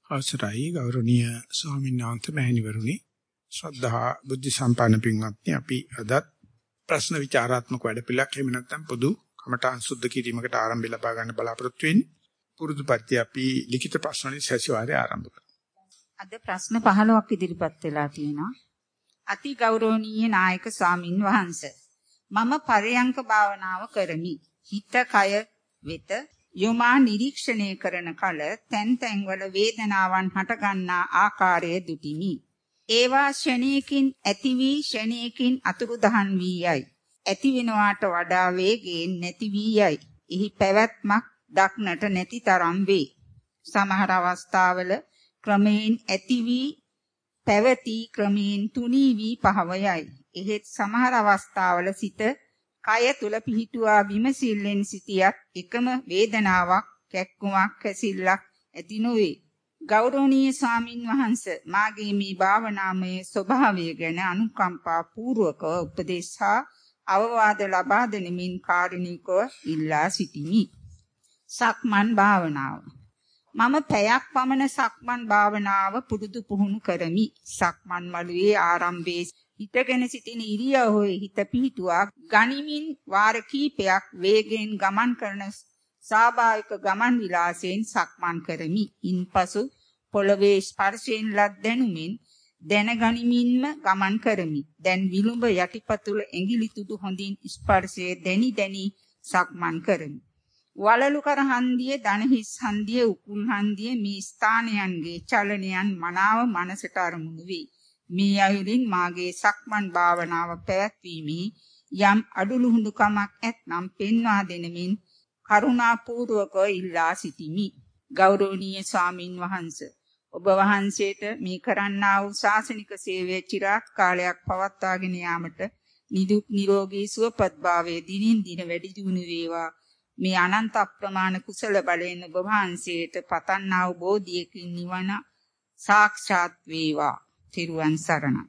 අවසරයි ගෞරවනීය ස්වාමීන් වහන්සේ මෑණිවරුනි ශ්‍රද්ධා බුද්ධ සම්පන්න පින්වත්නි අපි අදත් ප්‍රශ්න විචාරාත්මක වැඩපිළිවෙලක් එහෙම නැත්නම් පොදු කමඨාන් සුද්ධ කිරීමකට ආරම්භය ලබා ගන්න බලාපොරොත්තු වෙන්නේ පුරුදුපත්ති අපි ලිඛිත ප්‍රශ්න වලින් සැසිවාරය ආරම්භ කරමු. අද ප්‍රශ්න 15ක් ඉදිරිපත් වෙලා තියෙනවා. අති ගෞරවනීය නායක ස්වාමින් වහන්සේ මම පරයන්ක භාවනාව කරමි. හිත කය වෙත යොමා නිරීක්ෂණය කරන කල තැන් තැන්වල වේදනාවන් හටගන්නා ආකාරය දුටිමි. ඒවා ෂණයකින් ඇති වී ෂණයකින් අතුරුදහන් වී යයි. ඇති වෙනවාට වඩා වේගයෙන් නැති වී යයි. එහි පැවැත්මක් දක්නට නැති තරම් වේ. සමහර අවස්ථාවල ක්‍රමයෙන් ඇති වී පැවති ක්‍රමයෙන් තුනී වී පහව යයි. එහෙත් සමහර අවස්ථාවල සිත කය තුල පිහිටුවා විමසිල්ලෙන් සිටියත් එකම වේදනාවක් කැක්කුමක් කැසිල්ලක් ඇති නොවේ. ගෞරවනීය ස්වාමින් වහන්සේ මාගේ මේ භාවනාමය ස්වභාවය ගැන අනුකම්පා පූර්වක උපදේශ හා අවවාද ලබා දෙනමින් කාරුණිකව ඉල්ලා සිටිමි. සක්මන් භාවනාව මම පැයක් පමණ සක්මන් භාවනාව පුරුදු පුහුණු කරමි. සක්මන් මළුවේ ආරම්භයේ හිතගෙන සිටින ඉරියව්වේ හිත පිහිටුවා ගනිමින් වාර කිහිපයක් වේගයෙන් ගමන් කරන ස්වාභාවික ගමන් විලාසයෙන් සක්මන් කරමි. ඉන්පසු පොළවේ ස්පර්ශයෙන් ලත් දැනුමින් දැනගනිමින්ම ගමන් කරමි. දැන් විලුඹ යටිපතුල ඇඟිලි තුඩු හොඳින් ස්පර්ශයේ දැනි සක්මන් කරමි. වලලු කර හන්දියේ දණහිස් හන්දියේ උකුල් හන්දියේ මේ ස්ථානයන්ගේ චලනයන් මනාව මනසට අරමුණු වේ. මේ අයුරින් මාගේ සක්මන් භාවනාව පැවැත්වීමේ යම් අඩුලුහුඬුකමක් ඇතනම් පෙන්වා දෙනමින් කරුණාපූර්වක ඉල්ලා සිටිමි. ගෞරවනීය ස්වාමින් වහන්සේ ඔබ වහන්සේට මේ කරන්නා වූ ශාසනික සේවය চিරාත් කාලයක් පවත්වාගෙන යාමට නිදුක් නිරෝගී සුවපත් භාවයේ දිනින් දින වැඩි දියුණු වේවා. මේ අනන්ත අප්‍රමාණ කුසල බලයෙන් ඔබ වහන්සේට පතන්නා වූ බෝධියකින් නිවන සාක්ෂාත් වේවා. තිරුවන් සරණයි.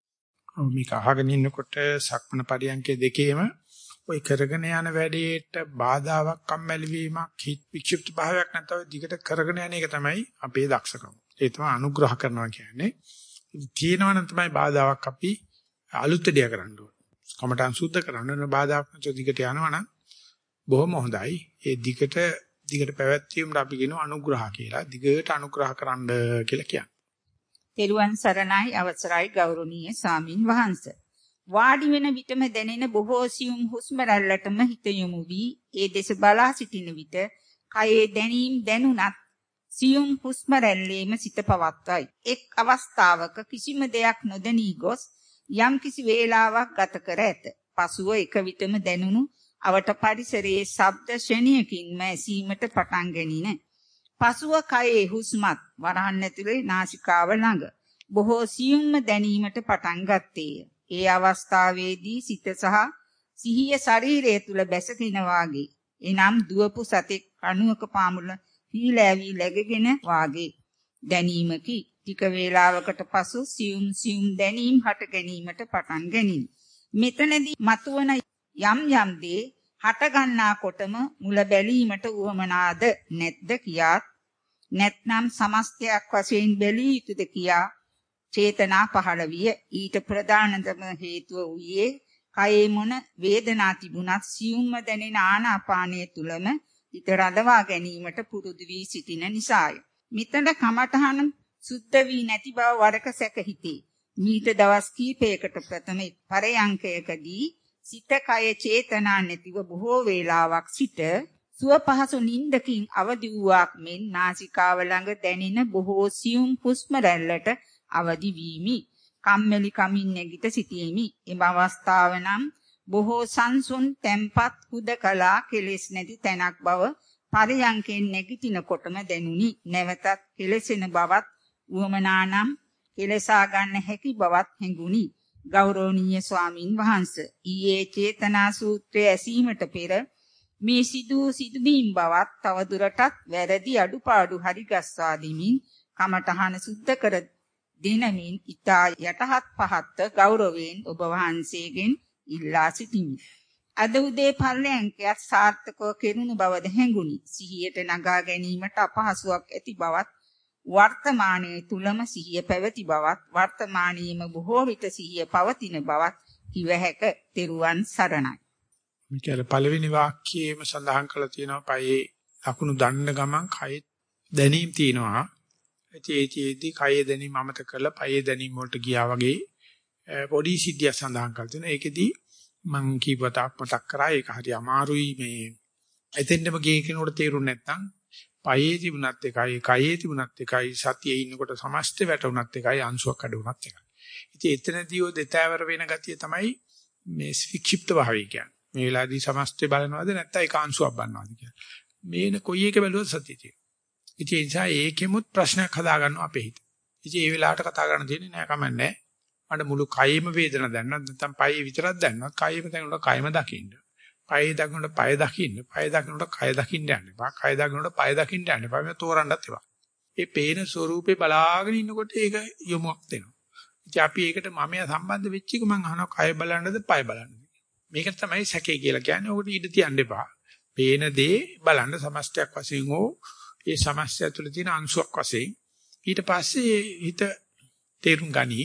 ඔව් මේක අහගෙන ඉන්නකොට සක්මන පරියන්කේ දෙකේම ඔය කරගෙන යන වැඩේට බාධාවක් කම්මැලි වීමක් හිත වික්ෂිප්ත භාවයක් නැත්නම් දිගට කරගෙන යන එක තමයි අපේ දක්ෂකම. ඒ තමයි අනුග්‍රහ කරනවා කියන්නේ. තියෙනවා නම් තමයි බාධාවක් අපි අලුත් දෙයක් කරන්න ඕනේ. කමඨං සුද්ධ කරන්න ඕන බාධාවක් නැතුව දිගට යනවා නම් බොහොම හොඳයි. ඒ දිගට පැවැත්වීමට අපි කියනවා අනුග්‍රහ කියලා. දිගට අනුග්‍රහ කරන්න කියලා කියන්නේ. තෙරුවන් සරණයි අවසරයි ගෞරවනීය ස්වාමින් වහන්සේ. වාඩි වෙන විටම දැනෙන බොහෝ සියුම් හුස්ම රැල්ලටම හිත යොමු වී ඒ දෙස බලා සිටින විට කයේ දැනීම් දැනුණත් සියුම් හුස්ම රැල්ලේම සිත පවත්වයි. එක් අවස්ථාවක කිසිම දෙයක් නොදැනී ගොස් යම් කිසි වේලාවක් ගත කර ඇත. පසුව එක විටම දැනුණු අවට පරිසරයේ ශබ්ද ශ්‍රේණියකින්ම ඇසීමට පටන් ගැනීම. පසුව කයේ හුස්මත් වරහන් ඇතුලේ නාසිකාව ළඟ බොහෝ සියුම්ම දැනීමට පටන් ගත්තේය. ඒ අවස්ථාවේදී සිත සහ සිහිය ශරීරය තුල බැසගෙන වාගේ එනම් දුවපු සතෙක් කණුවක පාමුල හීලෑවි läගගෙන වාගේ දැනීමකි. ටික වේලාවකට පසු සියුම් දැනීම් හට ගැනීමට පටන් ගැනිනි. මෙතනදී මතුවන යම් දේ හට ගන්නා කොටම මුල බැලීමට උවමනාද නැද්ද කියාත් නැත්නම් සමස්තයක් වශයෙන් බැලිය යුතුද කියා චේතනා පහළ විය. ඊට ප්‍රධානතම හේතුව වූයේ කයේ මොන වේදනා තිබුණත් සියුම්ම දැනෙන ආනාපානයේ තුලම හිත රඳවා ගැනීමට පුරුදු වී සිටින නිසාය. මිතන කමඨහන සුද්ධ වී නැති බව වරක සැක හිතේ. මීට දවස් කීපයකට ප්‍රථම පරයන්කයකදී සිත කය චේතනා නැතිව බොහෝ වේලාවක් සිට සුව පහසු නිින්දකින් අවදි වූවක් මෙන් නාසිකාව ළඟ දැනෙන බොහෝ සියුම් හුස්ම රැල්ලට අවදි වීමි. කම්මැලි කමින් නැගිට සිටීමි. එම අවස්ථාව නම් බොහෝ සංසුන් තැම්පත් හුදකලා කෙලෙස් නැති තැනක් බව පරයන්කෙන් නැගිටිනකොටම දැනුනි. නැවතත් කෙලෙසෙන බවත් උවමනානම් කෙලසා ගන්න හැකි බවත් හැඟුනි. ගෞරවනීය ස්වාමින් වහන්සේ ඊයේ චේතනා සූත්‍රය ඇසීමට පෙර මේ සිදුවීම් බවත් තවදුරටත් වැරදි අඩුපාඩු හරිගස්වා දෙමින් කමඨහන සුද්ධ කර දිනමින් ඊතා යටහත් පහත් ගෞරවයෙන් ඔබ වහන්සේගෙන් ඉල්ලා සිටිමි. අද උදේ පරයන්කයත් සාර්ථකව කෙරුණු බවද හැඟුනි. සිහියට නගා ගැනීමට අපහසුයක් ඇති බවත් වර්තමානයේ තුලම සිහිය පැවති බවත් වර්තමානයේම බොහෝ විට සිහිය පවතින බවත් කිව හැක. තෙරුවන් සරණයි. මේකල පළවෙනි වාක්‍යයේම සඳහන් කරලා තියෙනවා පයේ ලකුණු දන්න ගමන් කය දැනීම් තියෙනවා. ඒකේදී කය දැනීම අමතක කරලා පයේ දැනීම වලට ගියා වගේ පොඩි සිද්ධියක් සඳහන් කරලා තියෙනවා. ඒකෙදී මම කීපතාවක් මතක් කරා. ඒක හරි අමාරුයි මේ එතෙන්දම ගියේ කෙනෙකුට තේරුන්නේ නැත්නම් පයේ තිබුණත් එකයි කයේ තිබුණත් එකයි සතියේ ඉන්නකොට සමස්ත වැටුණත් එකයි අංශුවක් අඩුණත් එකයි. ඉතින් එතනදී ඔය දෙතෑවර වෙන ගතිය තමයි මේ වික්ෂිප්ත භාවය කියන්නේ. මේ වෙලාවේදී සමස්තය බලනවද නැත්නම් ඒක අංශුවක් බලනවද කියලා. මේන කොයි එක බැලුවත් සතිය තියෙනවා. ඉතින් ඒ නිසා ඒකෙමුත් ප්‍රශ්නයක් හදාගන්නවා අපේ හිත. ඉතින් ඒ වෙලාවට කතා කරන්න තියෙන්නේ නෑ කමන්නේ. මට මුළු කයෙම වේදන දැනනොත් නැත්නම් පයේ විතරක් දැනනොත් කයෙම දැනනොත් කයම දකින්න. පයේ දකින්නොත් පය දකින්න. පය දකින්නොත් කය දකින්න යන්න එපා. කය දකින්නොත් පය දකින්න යන්න එපා. මේ තෝරන්නත් එපා. ඒ පේන ස්වරූපේ බලාගෙන ඉන්නකොට ඒක යොමුක් දෙනවා. ඉතින් අපි ඒකට මමයා සම්බන්ධ වෙච්ච එක මම අහනවා කය බලන්නද පය බලන්නද. මේක තමයි සැකේ කියලා කියන්නේ. ඔකට ඉඳ තියන්න එපා. පේන දේ බලන්න සමස්තයක් වශයෙන් හෝ ඒ සමස්තය තුළ තියෙන අංශුවක් වශයෙන් ඊට පස්සේ හිත තේරුම් ගනි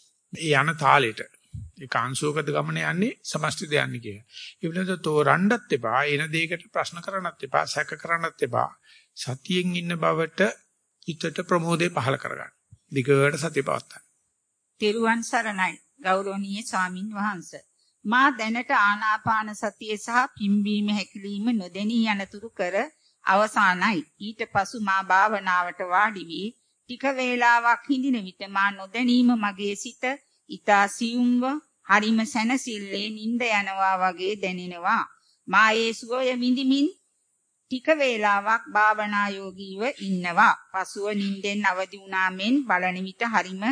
මේ යන තාලෙට ඒක අංශුවකද ගමන යන්නේ සමස්තයද යන්නේ කියලා. ඒ වෙලාවට තෝරන්නත් එපා. එන දෙයකට ප්‍රශ්න කරන්නත් එපා. සැක කරන්නත් එපා. සතියෙන් ඉන්න බවට හිතට ප්‍රමෝදේ පහල කරගන්න. දිගට සතිය පවත්තා. තෙරුවන් සරණයි ගෞරවනීය ස්වාමින් වහන්සේ. මා දැනට ආනාපාන සතිය සහ පිම්බීම හැකිලිම නොදෙනී යනතුරු කර අවසానයි. ඊට පසු මා භාවනාවට වාඩි වී ටික වේලාවක් හිඳින විට මා නොදැනීම මගේ සිත ඊතා සියුම්ව හරිම සැනසille නිින්ද යනවා වගේ දැනෙනවා. මා ඒ සුවය විඳිමින් ටික වේලාවක් භාවනා යෝගීව ඉන්නවා. පසුව නිින්දෙන් අවදි වුණා මෙන් බලන විට හරිම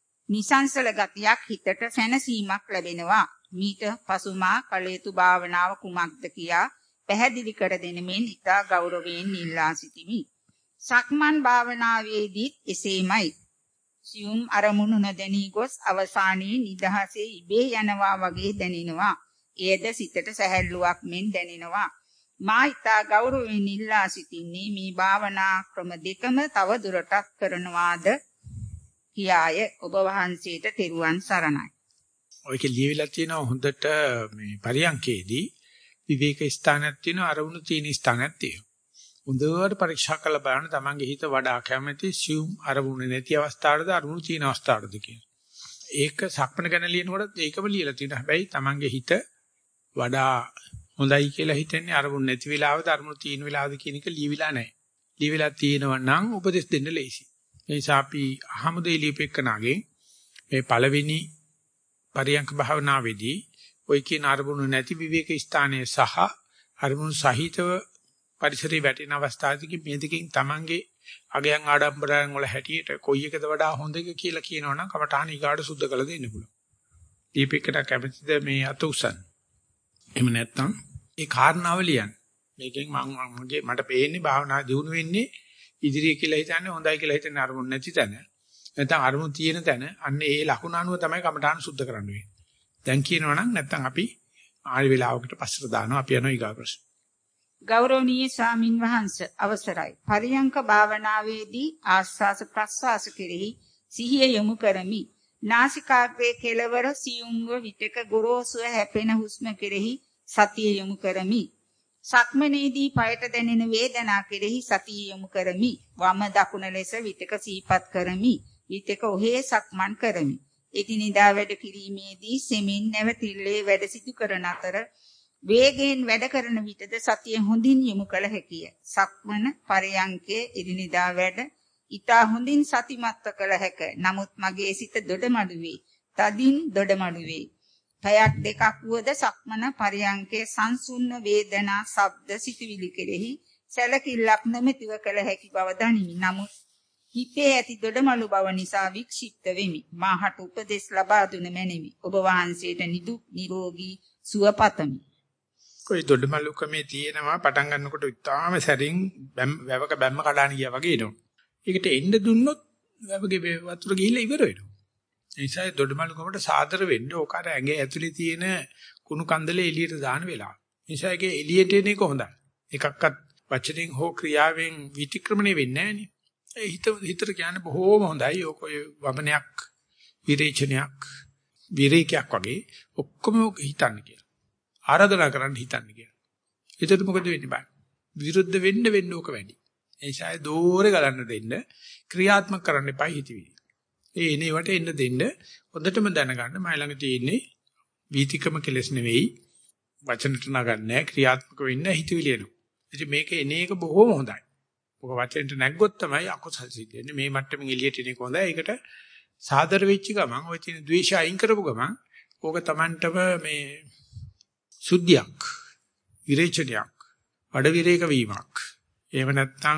නිසංසල ගතියක් හිතට සැනසීමක් ලැබෙනවා. මීට පසු මා කළ යුතු භාවනාව කුමක්ද කියා පැහැදිලි කර දෙන මෙන් ඉතා ගෞරවයෙන් ඉල්ලා සිටිමි. සක්මන් භාවනාවේදීත් එසේමයි. සියුම් අරමුණු නොදැනී ගොස් අවසානයේ නිදහසේ ඉබේ යනවා වගේ දැනෙනවා. එයද සිතට සැහැල්ලුවක් මෙන් දැනෙනවා. මා ඉතා ගෞරවයෙන් ඉල්ලා සිටින්නේ මේ භාවනා ක්‍රම දෙකම තව දුරටත් කරනවාද කියාය. ඔබ වහන්සේට තෙරුවන් සරණයි. ඔයක ලියවිලා තියෙනවා හොඳට මේ පරියන්කේදී විවේක ස්ථානයක් තියෙනවා අරමුණු තියෙන ස්ථානයක් තියෙනවා. හොඳට පරීක්ෂා කරලා බලන්න තමන්ගේ හිත වඩා කැමති සියුම් අරමුණු නැති අවස්ථාවකද අරමුණු තියෙන අවස්ථාවකද කියලා. ඒක සක්මන ගැන ලියනකොට ඒකම ලියලා තියෙනවා. හැබැයි තමන්ගේ හිත වඩා හොඳයි කියලා හිතන්නේ අරමුණු නැති වෙලාවද අරමුණු තියෙන වෙලාවද කියන එක ලියවිලා නැහැ. ලියවිලා තියෙනවා නම් උපදෙස් දෙන්න ලේසි. ඒ නිසා අපි අහමුදේ ලියපෙකනාගේ මේ පළවෙනි පරියන්ක භාවනාවේදී ඔය කියන අරමුණු නැති විවේක ස්ථානයේ සහ අරමුණු සහිතව පරිසරයේ වැටෙන අවස්ථාවකදී මේ දෙකෙන් Tamange අගයන් ආඩම්බරයන් වල හැටියට කොයි එකද වඩා හොඳ එක කියලා කියනවනම් කමඨාන ඊගාට සුද්ධ කළ දෙන්න පුළුවන්. දීපේකට කැමතිද මේ අත උසන්? එහෙම නැත්නම් ඒ කාරණාව ලියන්න. මේකෙන් මට පේන්නේ භාවනා දියුණු වෙන්නේ ඉදිරිය කියලා හිතන්නේ හොඳයි කියලා හිතන්නේ අරමුණු නැති තැන. නැත්නම් අරමුණු තියෙන තැන අන්න ඒ ලකුණ අනුව තමයි කමඨාන සුද්ධ කරන්න වෙන්නේ. දැන් කියනවනම් නැත්නම් අපි ආයෙ වෙලාවකට පස්සට දානවා අපි යනවා ඊගා ප්‍රශ්න. ගෞරවනීය ස්වාමින් වහන්සේ අවසරයි. පරියංක භාවනාවේදී ආස්වාස ප්‍රස්වාස කෙරෙහි සිහිය යොමු කරමි. නාසිකාග්‍රයේ කෙළවර සියුම්ව විටක ගොරෝසුව හැපෙන හුස්ම කෙරෙහි සතිය යොමු කරමි. සක්මනේදී පයට දැනෙන වේදනා කෙරෙහි සතිය යොමු කරමි. වම දකුණ ලෙස විටක සිහිපත් කරමි. විටක ඔහේ සක්මන් කරමි. එදිනෙදා වැඩ කිරීමේදී සෙමින් නැවතිල්ලේ වැඩ සිදු කරන අතර වේගයෙන් වැඩ කරන විටද සතිය හොඳින් යොමු කළ හැකිය. සක්මන පරයන්කේ එදිනෙදා වැඩ ඊතා හොඳින් සතිමත්ව කළ හැක. නමුත් මගේ සිත දොඩමඩු වේ. තදින් දොඩමඩු වේ. පැයක් දෙකක් වුවද සක්මන පරයන්කේ සංසුන්න වේදනා ශබ්ද සිතුවිලි කෙරෙහි සැලකිල්ලක් නොමැතිව කළ හැකි බව දනිමි. නමුත් හිතේ ඇති දොඩමළු බව නිසා වික්ෂිප්ත වෙමි. මාහට උපදෙස් ලබා දුන මැනවි. ඔබ වහන්සේට නිදුක් නිරෝගී සුව පතමි. කොයි දොඩමළුකමේ තියෙනවා පටන් ගන්නකොට ඉතාලම සැරින් වැවක බැම්ම කඩාන ගියා වගේ එනවා. ඒකට එන්න දුන්නොත් වැවගේ වතුර ගිහිල්ලා ඉවර වෙනවා. ඒ නිසා දොඩමළුකමට සාදර වෙන්න ඕක අර ඇඟේ ඇතුලේ තියෙන කුණු කන්දලේ එළියට දාන වෙලාව. ඒ නිසා ඒකේ එළියට එන එක හොඳයි. එකක්වත් වචනෙන් හෝ ක්‍රියාවෙන් විතික්‍රමණය වෙන්නේ නැහැ නේ. ඒ හිතට කියන්නේ බොහෝම හොඳයි. ඔක ඔය වමනයක්, විරේචනයක්, විරේකයක් වගේ ඔක්කොම හිතන්න කියලා. ආරාධනා කරන්න හිතන්න කියලා. ඒකට මොකද වෙන්නේ බෑ. විරුද්ධ වෙන්න ඕක වැඩි. ඒ නිසා දෝරේ ගලන්න දෙන්න ක්‍රියාත්මක කරන්න එපා හිතවිලි. ඒ එනේවට එන්න දෙන්න හොඳටම දැනගන්න මයි ළඟ තියෙන්නේ වීතිකම කෙලස් නෙවෙයි වචනට නගන්නේ ක්‍රියාත්මක වෙන්න හිතවිලි එනවා. ඉතින් මේක එන එක බොහොම හොඳයි. ඔක වචනට නැග්ගොත් තමයි අකුසල් සිද්ධ වෙන්නේ. මේ මට්ටමින් එළියට එන එක හොඳයි. ඒකට සාදර වෙච්ච ගමන් ඔය තියෙන ද්වේෂය අයින් කරපු ගමන් ඕක Tamanටම මේ සුද්ධියක්, විරේචනයක්, වඩ විරේක වීමක්. එහෙම නැත්නම්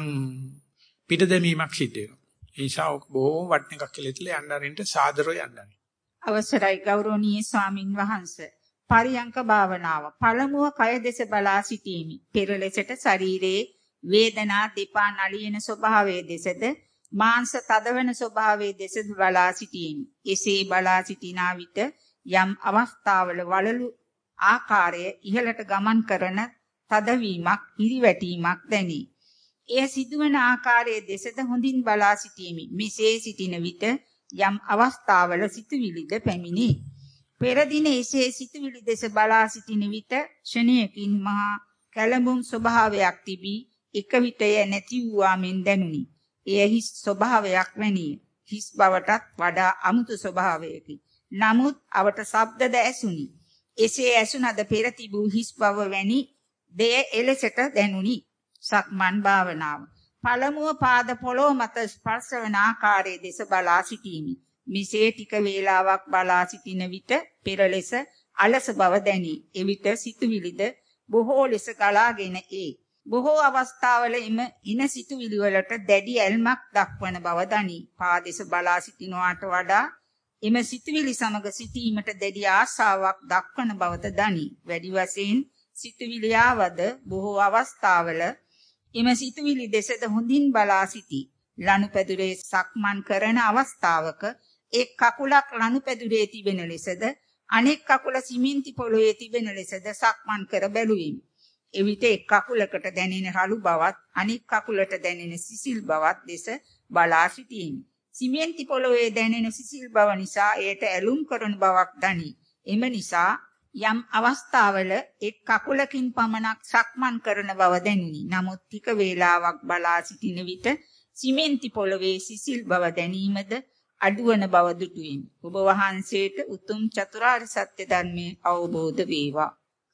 පිට දැමීමක් සිද්ධ වෙනවා. ඒ නිසා ඔක බොහොම වටින එකක් කියලා ඉතල යන්න අරින්ට සාදරව යන්න. අවසරයි ගෞරවනීය ස්වාමින් වහන්සේ. පරියංක භාවනාව. පළමුව කය දෙස බලා සිටීමි. පෙර ලෙසට ශරීරයේ වේදනා දෙපා නලියන ස්වභාවයේ දෙසද මාංශ තදවන ස්වභාවයේ දෙසද බලා සිටීමි. එසේ බලා සිටිනා විට යම් අවස්ථාවල වලලු ආකාරය ඉහළට ගමන් කරන තදවීමක්, හිරිවැටීමක් දැනේ. එය සිදුවන ආකාරයේ දෙසද හොඳින් බලා සිටීමි. මෙසේ සිටින විට යම් අවස්ථාවල සිතුවිලිද පැමිණේ. පෙර දින එසේ සිතුවිලි දෙස බලා සිටින විට ක්ෂණයකින් මහා කැළඹුම් ස්වභාවයක් තිබී එක විටය නැති වූවා මෙන් දැනුනි. එය හිස් ස්වභාවයක් වැනිය. හිස් බවටත් වඩා අමුතු ස්වභාවයකි. නමුත් අවට ශබ්දද ඇසුනි. එසේ ඇසුනද පෙර තිබූ හිස් බව වැනි දෙය එලෙසට දැනුනි. සක්මන් භාවනාව. පළමුව පාද පොළොව මත ස්පර්ශ වන ආකාරයේ දෙස බලා සිටීමි. මෙසේ ටික වේලාවක් බලා සිටින විට පෙර ලෙස අලස බව දැනේ. එවිට සිතුවිලිද බොහෝ ලෙස ගලාගෙන ඒ. බොහෝ අවස්ථාවල ඉන සිතුවිලි වලට දැඩි ඇල්මක් දක්වන බව දනී. පාදෙස බලා සිටිනවාට වඩා එම සිතුවිලි සමග සිටීමට දැඩි ආශාවක් දක්වන බවද දනී. වැඩි වශයෙන් සිතුවිලි ආවද බොහෝ අවස්ථාවල එම සිතුවිලි දෙසද හොඳින් බලා සිටී. ලනුපැදුරේ සක්මන් කරන අවස්ථාවක එක් කකුලක් ලනුපැදුරේ තිබෙන ලෙසද අනෙක් කකුල සිමෙන්ති පොළොවේ තිබෙන ලෙසද සක්මන් කර බැලුවෙමි. එවිට එක් කකුලකට දැනෙන රළු බවත් අනෙක් කකුලට දැනෙන සිසිල් බවත් දෙස බලා සිටියෙමි. සිමෙන්ති පොළොවේ දැනෙන සිසිල් බව නිසා එයට ඇලුම් කරන බවක් දනී. එම නිසා යම් අවස්ථාවල එක් කකුලකින් පමණක් සක්මන් කරන බව දැනුනි. නමුත් ටික වේලාවක් බලා සිටින විට සිමෙන්ති පොළොවේ සිසිල් බව දැනීමද අඩුවන බව දුටුවෙමි. ඔබ වහන්සේට උතුම් චතුරාර්ය සත්‍ය ධර්මයේ අවබෝධ වේවා.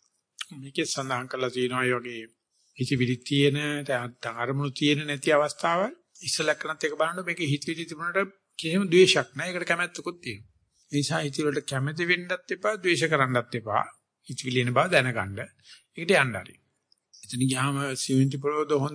මේකේ සඳහන් කරලා තියෙනවා මේ වගේ හිතවිලි තියෙන, අරමුණු තියෙන නැති අවස්ථාවල් ඉස්සලක්කනත් එක බලනකොට මේකේ හිතවිලි තිබුණාට කිසිම ද්වේෂයක් නැහැ. ඒකට කැමැත්තකුත් තියෙනවා. ඒ නිසා හිතවිලි වලට කැමැති වෙන්නත් එපා, ද්වේෂ කරන්නත් එපා. හිතවිලි එන බව දැනගන්න. ඒකට යන්න හරි. එතන ගියාම සිමෙන්ති පොළොවද හොඳ,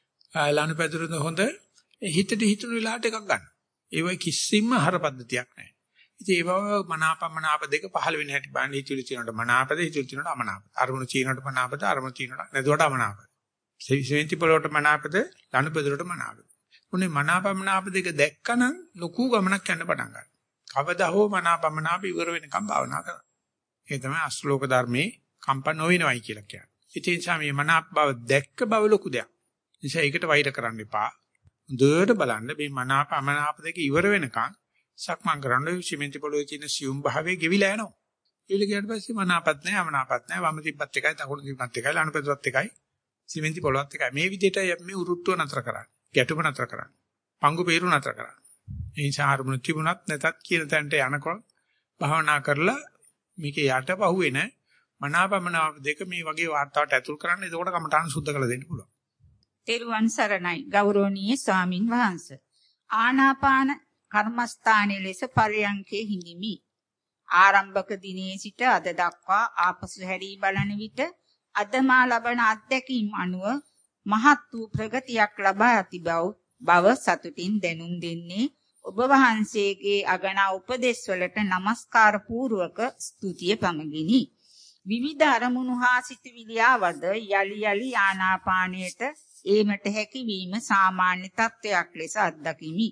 ලනුපැදුරද හොඳ, හිතට හිතුණු වෙලාවට එකක් ගන්න. ඒ වගේ කිසිම හර පද්ධතියක් නැහැ. ඉතින් ඒ බව මනාපමනාප දෙක පහළ වෙන හැටි බලන්න. හිතවිලි තියෙනකොට මනාපද, හිතවිලි තියෙනකොට අමනාපද. අරමුණු තියෙනකොට මනාපද, අරමුණු තියෙනකොට නැතුවට අමනාපද. සිමෙන්ති පොළොවට මනාපද, ලනුපැදුරට මනාපද. උනේ මනාපමනාප දෙක දැක්කනම් ලොකු ගමනක් යන්න පටන් ගන්නවා. කවදා හෝ මනාපමනාප ඉවර වෙනකම් භාවනා කරනවා. ඒ තමයි අශ්ලෝක ධර්මයේ කම්පන නොවෙනවයි කියලා කියන්නේ. ඉතින් සමේ මනාප බව දැක්ක බව ලොකු දෙයක්. නිසා ඒකට වෛර කරන්න එපා. හොඳට බලන්න මේ මනාප අමනාප දෙක ඉවර වෙනකම් සක්මන් කරන්න සිමෙන්ති පොළොවේ තියෙන සියුම් භාවයේ ගෙවිලා යනවා. ඊළ ගියට පස්සේ මනාපත් නැහැ අමනාපත් නැහැ වම තිබ්බත් එකයි දකුණු තිබ්බත් එකයි ලනුපැදුරත් එකයි සිමෙන්ති පොළොවත් එකයි. මේ විදිහට මේ උරුට්ටුව නතර කරන්න. ගැටුම නතර කරන්න. පංගු peeru නතර කරන්න. ඒ නිසා අරමුණු තිබුණත් නැතත් කියන තැනට යනකොට භාවනා කරලා මේකේ යටපහුවෙන මනාපමනාප දෙක මේ වගේ වාර්තාවට ඇතුල් කරන්න. එතකොට කමඨාන සුද්ධ කරලා දෙන්න පුළුවන්. තෙරුවන් සරණයි ගෞරවනීය ස්වාමින් වහන්සේ. ආනාපාන කර්මස්ථානයේ ලෙස පරයන්කේ හිඳිමි. ආරම්භක දිනේ සිට අද දක්වා ආපසු හැරී බලන විට අද මා ලබන අත්දැකීම් අනුව මහත් වූ ප්‍රගතියක් ලබා ඇති බව සතුටින් දැනුම් දෙන්නේ ඔබ වහන්සේගේ අගනා උපදෙස් වලට নমස්කාර පූර්වක ස්තුතිය පමගිනි. විවිධ අරමුණු හා සිතුවිලි ආවද යලි යලි ආනාපානයට ඒමට හැකියවීම සාමාන්‍ය තත්වයක් ලෙස අත්දකිමි.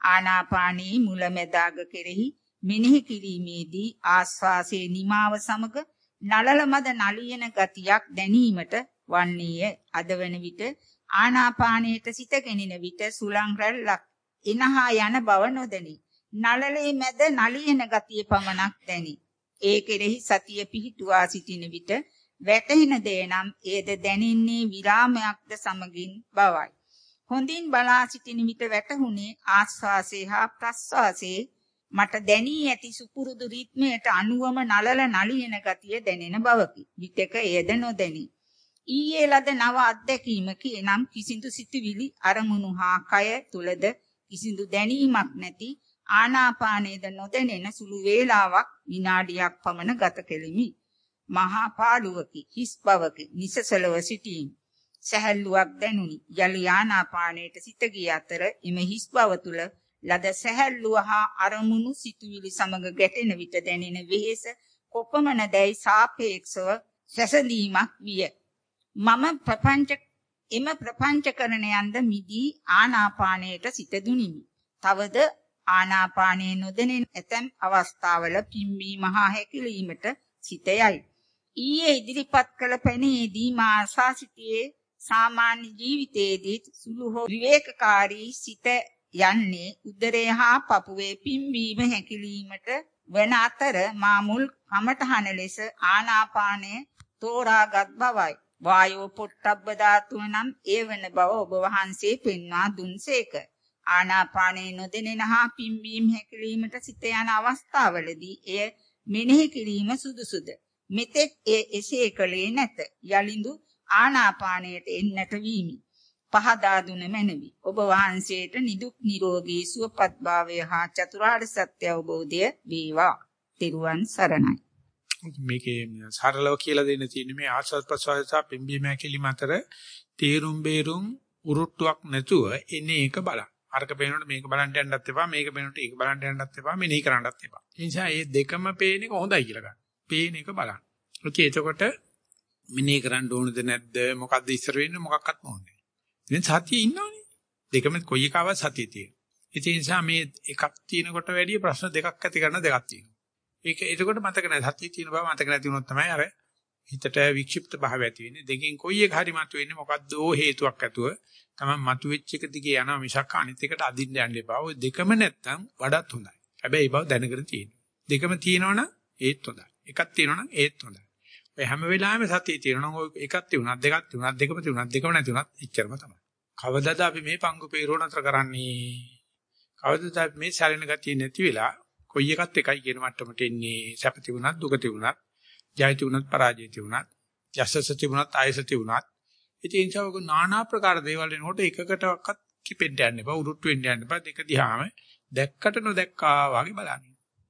ආනාපානයේ මුලැමැදාග කෙරෙහි මෙනෙහි කිරීමේදී ආස්වාසයේ නිමාව සමග නලල මද නලියන ගතියක් දැනීමට වන්නේය. අද වන විට ආනාපානයට සිත ගෙනින විට සුලං රැල්ලක් එනහා යන බව නොදැනි. නළලේ මැද නලියන ගතිය පමණක් දැනි. ඒ කෙරෙහි සතිය පිහිටුවා සිටින විට වැටෙන දේ නම් ඒද දැනින්නේ විරාමයක්ද සමගින් බවයි. හොඳින් බලා සිටින විට වැටහුනේ ආස්වාසේ හා ප්‍රස්වාසේ මට දැනී ඇති සුපුරුදු රිද්මයට අනුවම නලල නලියන ගතිය දැනෙන බවකි. විතක එයද නොදැනි. ඊයේ ලද නව අත්දැකීමකි. එනම් කිසිදු සිතුවිලි අරමුණු හා කය තුලද කිසිදු දැනීමක් නැති ආනාපානයේද නොදැනෙන සුළු වේලාවක් විනාඩියක් පමණ ගත කෙලිමි. මහා පාළුවකි, හිස් බවකි, නිසසලව සිටීම. සැහැල්ලුවක් දැනුනි. යලි ආනාපානයට සිත ගිය අතර එම හිස් බව තුල ලද සැහැල්ලුව හා අරමුණු සිතුවිලි සමග ගැටෙන විට දැනෙන වෙහෙස කොපමණදයි සාපේක්ෂව සැසඳීමක් විය. මම ප්‍රපංචකරණයන්ද මිදී ආනාපානයට සිත දුනිමි. තවද ආනාපානයේ නොදැනෙන ඇතැම් අවස්ථාවල පිම්බීම හා හැකිලීමට සිත යයි. ඊයේ ඉදිරිපත් කළ පැනේදී මා ආසා සිටියේ සාමාන්‍ය ජීවිතයේදී සුළු හෝ විවේකකාරී සිත යන්නේ උදරය හා පපුවේ පිම්බීම හැකිලීමට වන අතර මා මුල් කමඨහන ලෙස ආනාපානය තෝරාගත් බවයි. වායෝ පොට්ටබ්බ ධාතුව නම් ඒ වන බව ඔබ වහන්සේ පෙන්වා දුන්සේක. ආනාපානයේ නොදෙනෙන හා පිම්බීම හැකිලීමට සිත යන අවස්ථාවලදී එය මෙනෙහි කිරීම සුදුසුද? මෙතෙක් එසේ කළේ නැත. යලිඳු ආනාපානයට එන්නට වීමි. පහදා දුන මැනවි. ඔබ වහන්සේට නිදුක් නිරෝගී සුවපත් භාවය හා චතුරාර්ය සත්‍ය අවබෝධය වේවා. ත්‍රිවන් සරණයි. මේකේ සරලව කියලා දෙන්න තියෙන මේ ආස්වාද ප්‍රසවාස පිම්බීම හැකිලිම අතර තීරුම් බේරුම් උරුට්ටුවක් නැතුව එන්නේ එක බලන්න. අරක පේනකොට මේක බලන්න යන්නත් එපා, මේක පේනකොට ඒක බලන්න යන්නත් එපා, මෙනෙහි කරන්නත් එපා. ඒ නිසා මේ දෙකම පේන එක හොඳයි කියලා ගන්න. පේන එක බලන්න. ඔකේ එතකොට මෙනෙහි කරන්න ඕනද නැද්ද? මොකද්ද ඉස්සර වෙන්නේ? මොකක්වත් ඕනේ නැහැ. ඉතින් සතියේ ඉන්නවනේ. දෙකම කොයි එකවත් සතියේ තියෙනවා. ඒ නිසා මේ එකක් තියෙනකොට වැඩිය ප්‍රශ්න දෙකක් ඇති කරන දෙකක් තියෙනවා. ඒක එතකොට මතක නැහැ. සතියේ තියෙන බව මතක නැති වුණොත් තමයි අර හිතට වික්ෂිප්ත භාවය ඇති වෙන්නේ. දෙකෙන් කොයි එක හරි මතුවෙන්නේ මොකද්ද හේතුවක් ඇතුව තමයි මතුවෙච්ච එක දිගේ යනවා මිසක් අනිත් එකට අදින්න යන්න එපා. ඔය දෙකම නැත්තම් වඩාත් හොඳයි. හැබැයි ඒ බව දැනගෙන තියෙනවා. දෙකම තියෙනවනම් ඒත් හොඳයි. එකක් තියෙනවනම් ඒත් හොඳයි. ඔය හැම වෙලාවෙම සතියේ තියෙනවනම් ඔය එකක් තියුණත් දෙකක් තියුණත් දෙකම තියුණත් දෙකම නැතිුණත් එච්චරම තමයි. කවදාද අපි මේ පංගු පේරෝ නතර කරන්නේ? කවදාද අපි මේ සැලෙන ගතිය නැති වෙලා කොයි එකත් එකයි කියන මට්ටමට එන්නේ? සැප තිබුණත් දුක තිබුණත් ජය තිබුණත් පරාජය තිබුණත් යසස තිබුණත් ආයස තිබුණත් ඉතින් ඒචවක নানা ප්‍රකාර දේවල් එනකොට එකකටවත් කිපෙන්න යන්න එපා, උරුට්ටු වෙන්න යන්න එපා. දෙක දිහාම දැක්කට නොදැක්කා වගේ බලන්න.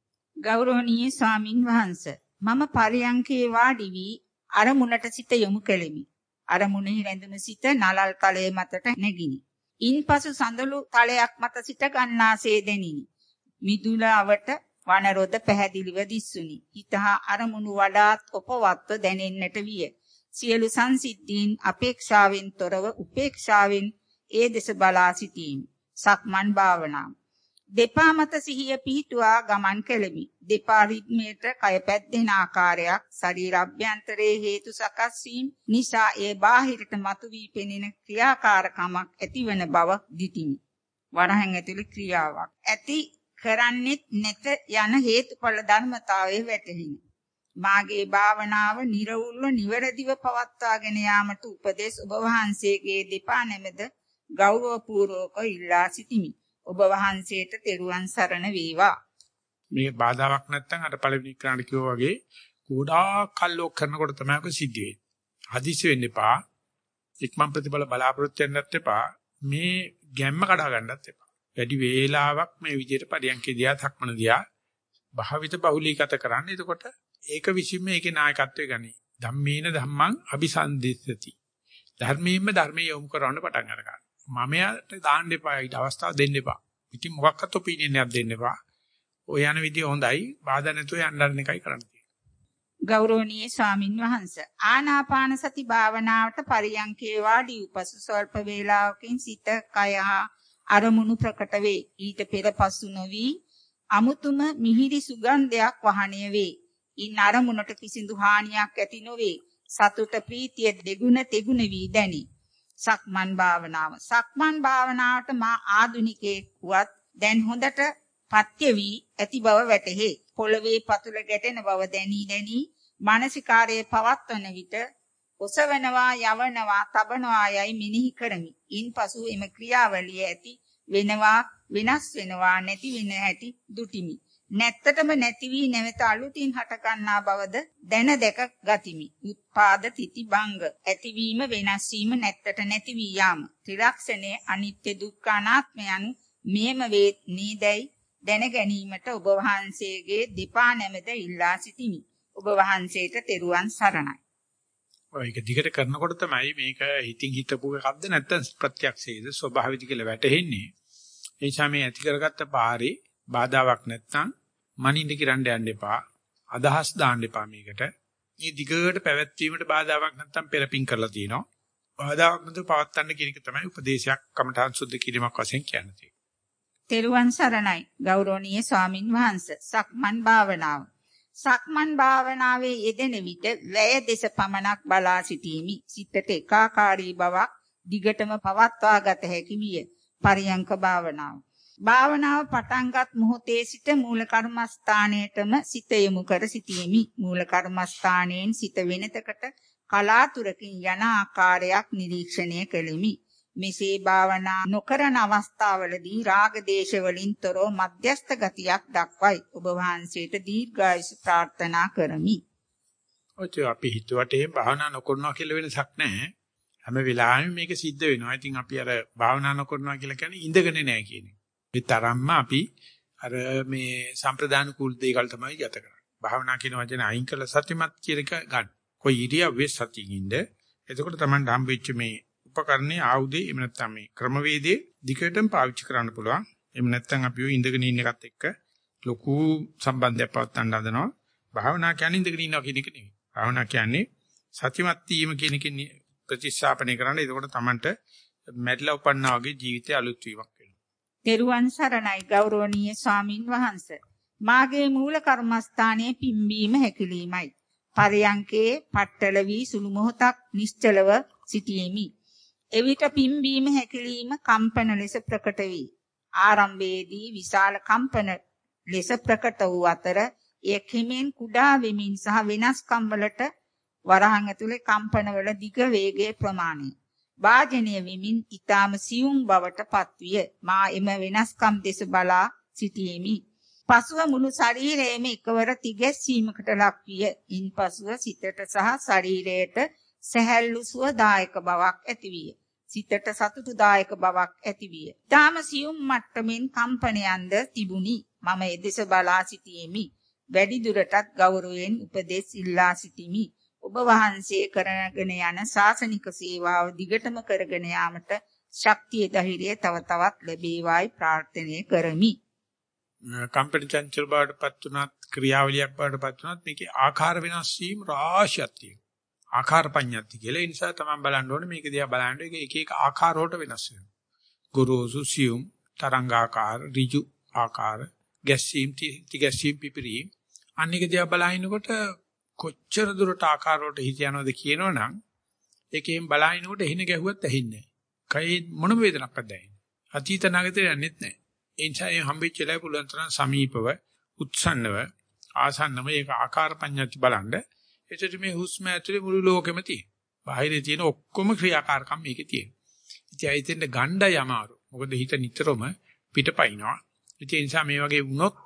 ගෞරවනීය ස්වාමින් වහන්සේ, මම පරියංකේ වාඩි වී අරමුණට සිත යොමු කෙලිමි. අරමුණෙහි රැඳුණු සිත නලල් තලයේ මතට නැගිනි. ඉන්පසු සඳලු තලයක් මත සිට ගන්නාසේ දැනිනි. මිදුලවට වනරොද පැහැදිලිව දිස්සුනි. හිතහා අරමුණු වඩාත් උපවත්ව දැනෙන්නට විය. සියලු සංසිද්ධීන් අපේක්ෂාවෙන් තොරව උපේක්ෂාවෙන් ඒ දෙස බලා සිටීම. සක්මන් භාවනාව. දෙපා මත සිහිය පිහිටුවා ගමන් කෙලෙමි. දෙපා රිද්මයට කය පැද්දෙන ආකාරයක් ශරීර අභ්‍යන්තරයේ හේතු සකස් වීම නිසා ඒ බාහිරට මතුවී පෙනෙන ක්‍රියාකාරකමක් ඇතිවන බව දිටිමි. වරහන් ඇතුළේ ක්‍රියාවක් ඇති කරන්නෙත් නැත යන හේතුඵල ධර්මතාවයේ වැටහිනි. මාගේ භාවනාව නිර්වුල්ව නිවැරදිව පවත්වාගෙන යාමට උපදෙස් ඔබ වහන්සේගේ දෙපා නැමෙද ගෞරවපූර්වක ඉල්ලා සිටිමි. ඔබ වහන්සේට තෙරුවන් සරණ වේවා. මේ බාධාවක් නැත්නම් අර පළවෙනි කරාට කිව්වා වගේ ගොඩාක් කල්ලෝක් කරනකොට තමයි ඔක සිද්ධ වෙන්නේ. හදිස්සි වෙන්න එපා. ඉක්මන් ප්‍රතිඵල බලාපොරොත්තු වෙන්නත් එපා. මේ ගැම්ම කඩා ගන්නත් එපා. වැඩි වේලාවක් මේ විදිහට පරියන්කේ දිහා සක්මන දිහා භාවිත බහුලීගත කරන්න. එතකොට ඒක විසින්ම ඒකේ නායකත්වය ගනි. ධම්මේන ධම්මං අபிසන්දිස්සති. ධර්මයෙන්ම ධර්මයේ යොමු කරවන්න පටන් ගන්නවා. මමයට දාන්න එපා. ඊට අවස්ථාව දෙන්න එපා. ඉතින් මොකක්වත් ඔපිනියන් එකක් දෙන්න එපා. ඔය යන විදිය හොඳයි. බාධා නැතුව යන්න එකයි කරන්න තියෙන්නේ. ගෞරවනීය ස්වාමින් වහන්සේ, ආනාපාන සති භාවනාවට පරියංකේ වාඩි උපසු ස්වල්ප වේලාවකින් සිත කය අරමුණු ප්‍රකට වේ. ඊට පෙර පසු නොවි අමුතුම මිහිරි සුගන්ධයක් වහණය වේ. ඉන් අරමුණට කිසිදු හානියක් ඇති නොවේ. සතුට ප්‍රීතිය දෙගුණ තෙගුණ වී දැනේ. සක්මන් භාවනාව. සක්මන් භාවනාවට මා ආධුනිකයෙක් වුවත් දැන් හොඳට පත්‍ය වී ඇති බව වැටහේ. පොළවේ පතුල ගැටෙන බව දැනි මානසිකාරයේ පවත්වන විට ඔසවනවා, යවනවා, තබනවා යයි මෙනෙහි කරමි. ඉන්පසු එම ක්‍රියාවලිය ඇති වෙනවා, වෙනස් වෙනවා, නැති වෙන හැටි දුටිමි. නැත්තටම නැති වී නැවත අලුතින් හට ගන්නා බවද දැන දැක ගතිමි. උත්පාද තිති භංග ඇතිවීම, වෙනස් වීම, නැත්තට නැති වී යාම. ත්‍රිලක්ෂණයේ අනිත්‍ය දුක්ඛ අනාත්ම යනු මෙයම වේ නේදයි දැන ගැනීමට ඔබ වහන්සේගේ දෙපා නැමෙද ඉල්ලා සිටිමි. ඔබ වහන්සේට තෙරුවන් සරණයි. ඔය එක දිගට කරනකොට තමයි මේක හිතින් හිතපු එකක්ද නැත්නම් ප්‍රත්‍යක්ෂයේද ස්වභාවික කියලා වැටහෙන්නේ. ඒ නිසා මේ ඇති කරගත්ත පාරේ බාධාවක් නැත්නම් මනින්න කිරන්න යන්න එපා. අදහස් දාන්න එපා මේකට. මේ දිගට පැවැත්වීමට බාධාවක් නැත්නම් පෙරපින් කරලා තියෙනවා. බාධාවක් නැතුව පවත්වන්න කියන එක තමයි උපදේශයක් කමඨාන් සුද්ධ කිරීමක් වශයෙන් කියන්නේ. තෙරුවන් සරණයි ගෞරවනීය ස්වාමින් වහන්සේ. සක්මන් භාවනාව. සක්මන් භාවනාවේ යෙදෙන විට වැය දෙස පමණක් බලා සිටීමි. සිතට ඒකාකාරී බවක් දිගටම පවත්වා ගත හැකි විය. පරියංක භාවනාව. භාවනාව පටන්ගත් මොහොතේ සිට මූල කර්මස්ථානයේටම සිත යොමු කර සිටීමි. මූල කර්මස්ථානයෙන් සිත වෙනතකට කලාතුරකින් යන ආකාරයක් නිරීක්ෂණය කෙලිමි. මෙසේ භාවනා නොකරන අවස්ථාවලදී රාග දේශ වලින් තොරව මධ්‍යස්ථ ගතියක් දක්වයි. ඔබ වහන්සේට දීර්ඝායුෂ ප්‍රාර්ථනා කරමි. ඔය අපි හිතුවට එහෙම භාවනා නොකරනවා කියලා වෙනසක් නැහැ. හැම වෙලාවෙම මේක සිද්ධ වෙනවා. ඉතින් අපි අර භාවනා නොකරනවා කියලා කියන්නේ ඉඳගෙන නැහැ කියන එක. ඒ තරම්ම අපි අර මේ සම්ප්‍රදාන කුල් දෙකල් තමයි ගත කරන්නේ. භාවනා කියන වචනේ අයින් කරලා සතිමත් කියන එක ගන්න. කොයි ඉරියව්වේ සතියින්ද එතකොට තමයි හම්බෙච්ච මේ උපකරණේ ආයුධේ එහෙම නැත්නම් මේ ක්‍රමවේදයේ දිගටම පාවිච්චි කරන්න පුළුවන්. එහෙම නැත්නම් අපි ඔය ඉඳගෙන ඉන්න එකත් එක්ක ලොකු සම්බන්ධයක් පවත්වන්න හදනවා. භාවනා කියන්නේ ඉඳගෙන ඉන්නවා කියන එක නෙවෙයි. භාවනා කියන්නේ සතිමත් වීම කියන එකෙන් ප්‍රතිස්ථාපනය කරන්න. එතකොට Tamanට මැරිලා උපන්නා වගේ ජීවිතය අලුත් වීමක් වෙනවා. තෙරුවන් සරණයි ගෞරවනීය ස්වාමින් වහන්සේ. මාගේ මූල කර්මස්ථානයේ පිම්බීම හැකිලීමයි. පරයන්කේ පట్టල වී සුළු මොහොතක් නිශ්චලව සිටීමි. එවිට පිම්බීම හැකිලීම කම්පන ලෙස ප්‍රකට වී ආරම්භයේදී විශාල කම්පන ලෙස ප්‍රකට වූ අතර එය කෙමෙන් කුඩා වෙමින් සහ වෙනස්කම් වලට වරහන් ඇතුලේ කම්පනවල දිග වේගයේ ප්‍රමාණය වාජනීය වෙමින් ඊටාම සියුම් බවට පත්විය. මා එම වෙනස්කම් දෙස බලා සිටීමි. පසුව මුළු ශරීරයේම එකවර තිගැස්සීමකට ලක්විය. ඉන්පසුව සිතට සහ ශරීරයට සැහැල්ලු සුවදායක බවක් ඇතිවිය. සිතට සතුටුදායක බවක් ඇතිවිය. ඊටාම සියුම් මට්ටමින් කම්පනයන්ද තිබුණි. මම එදෙස බලා සිටියෙමි. වැඩි දුරටත් ගෞරවයෙන් උපදෙස් ඉල්ලා සිටිමි. ඔබ වහන්සේ කරගෙන යන ශාසනික සේවාව දිගටම කරගෙන යාමට ශක්තිය ධෛර්යය තව තවත් ලැබේවායි ප්‍රාර්ථනා කරමි. කම්පන චංචල බවටපත් උනත් ක්‍රියාවලියක් බවටපත් උනත් මේකේ ආකාර වෙනස් වීම රාශියක් තියෙනවා. ආකාර පඤ්ඤාති කියලා. ඒ නිසා තමයි බලන්න ඕනේ මේක දිහා බලන්න එක එක ආකාර වලට වෙනස් වෙනවා. ගොරෝසු සියුම් තරංගාකාර ඍජු ආකාර ගැස්සීම් තිගැස්සීම් පිපිරීම් අනික දිහා බලහිනකොට කොච්චර දුරට ආකාර වලට හිත යනවද කියනවනම් ඒකෙන් බලහිනකොට එහින ගැහුවත් ඇහින්නේ නැහැ. කයි මොනම වේදනක්වත් දැනෙන්නේ. අතීත නාගතේ යන්නේත් නැහැ. ඒ නිසා මේ හම්බෙච්ච වෙලාවේ පුළුවන් තරම් සමීපව උත්සන්නව ආසන්නව ඒක ආකාර පඤ්ඤාති බලන්න. එතකොට මේ හුස්ම ඇතුලේ මුළු ලෝකෙම තියෙනවා. බාහිරේ තියෙන ඔක්කොම ක්‍රියාකාරකම් මේකේ තියෙනවා. ඉතින් ඇයිතෙන්ද ගණ්ඩය අමාරු. මොකද හිත නිතරම පිටපයින්නවා. ඒ නිසා මේ වගේ වුණොත්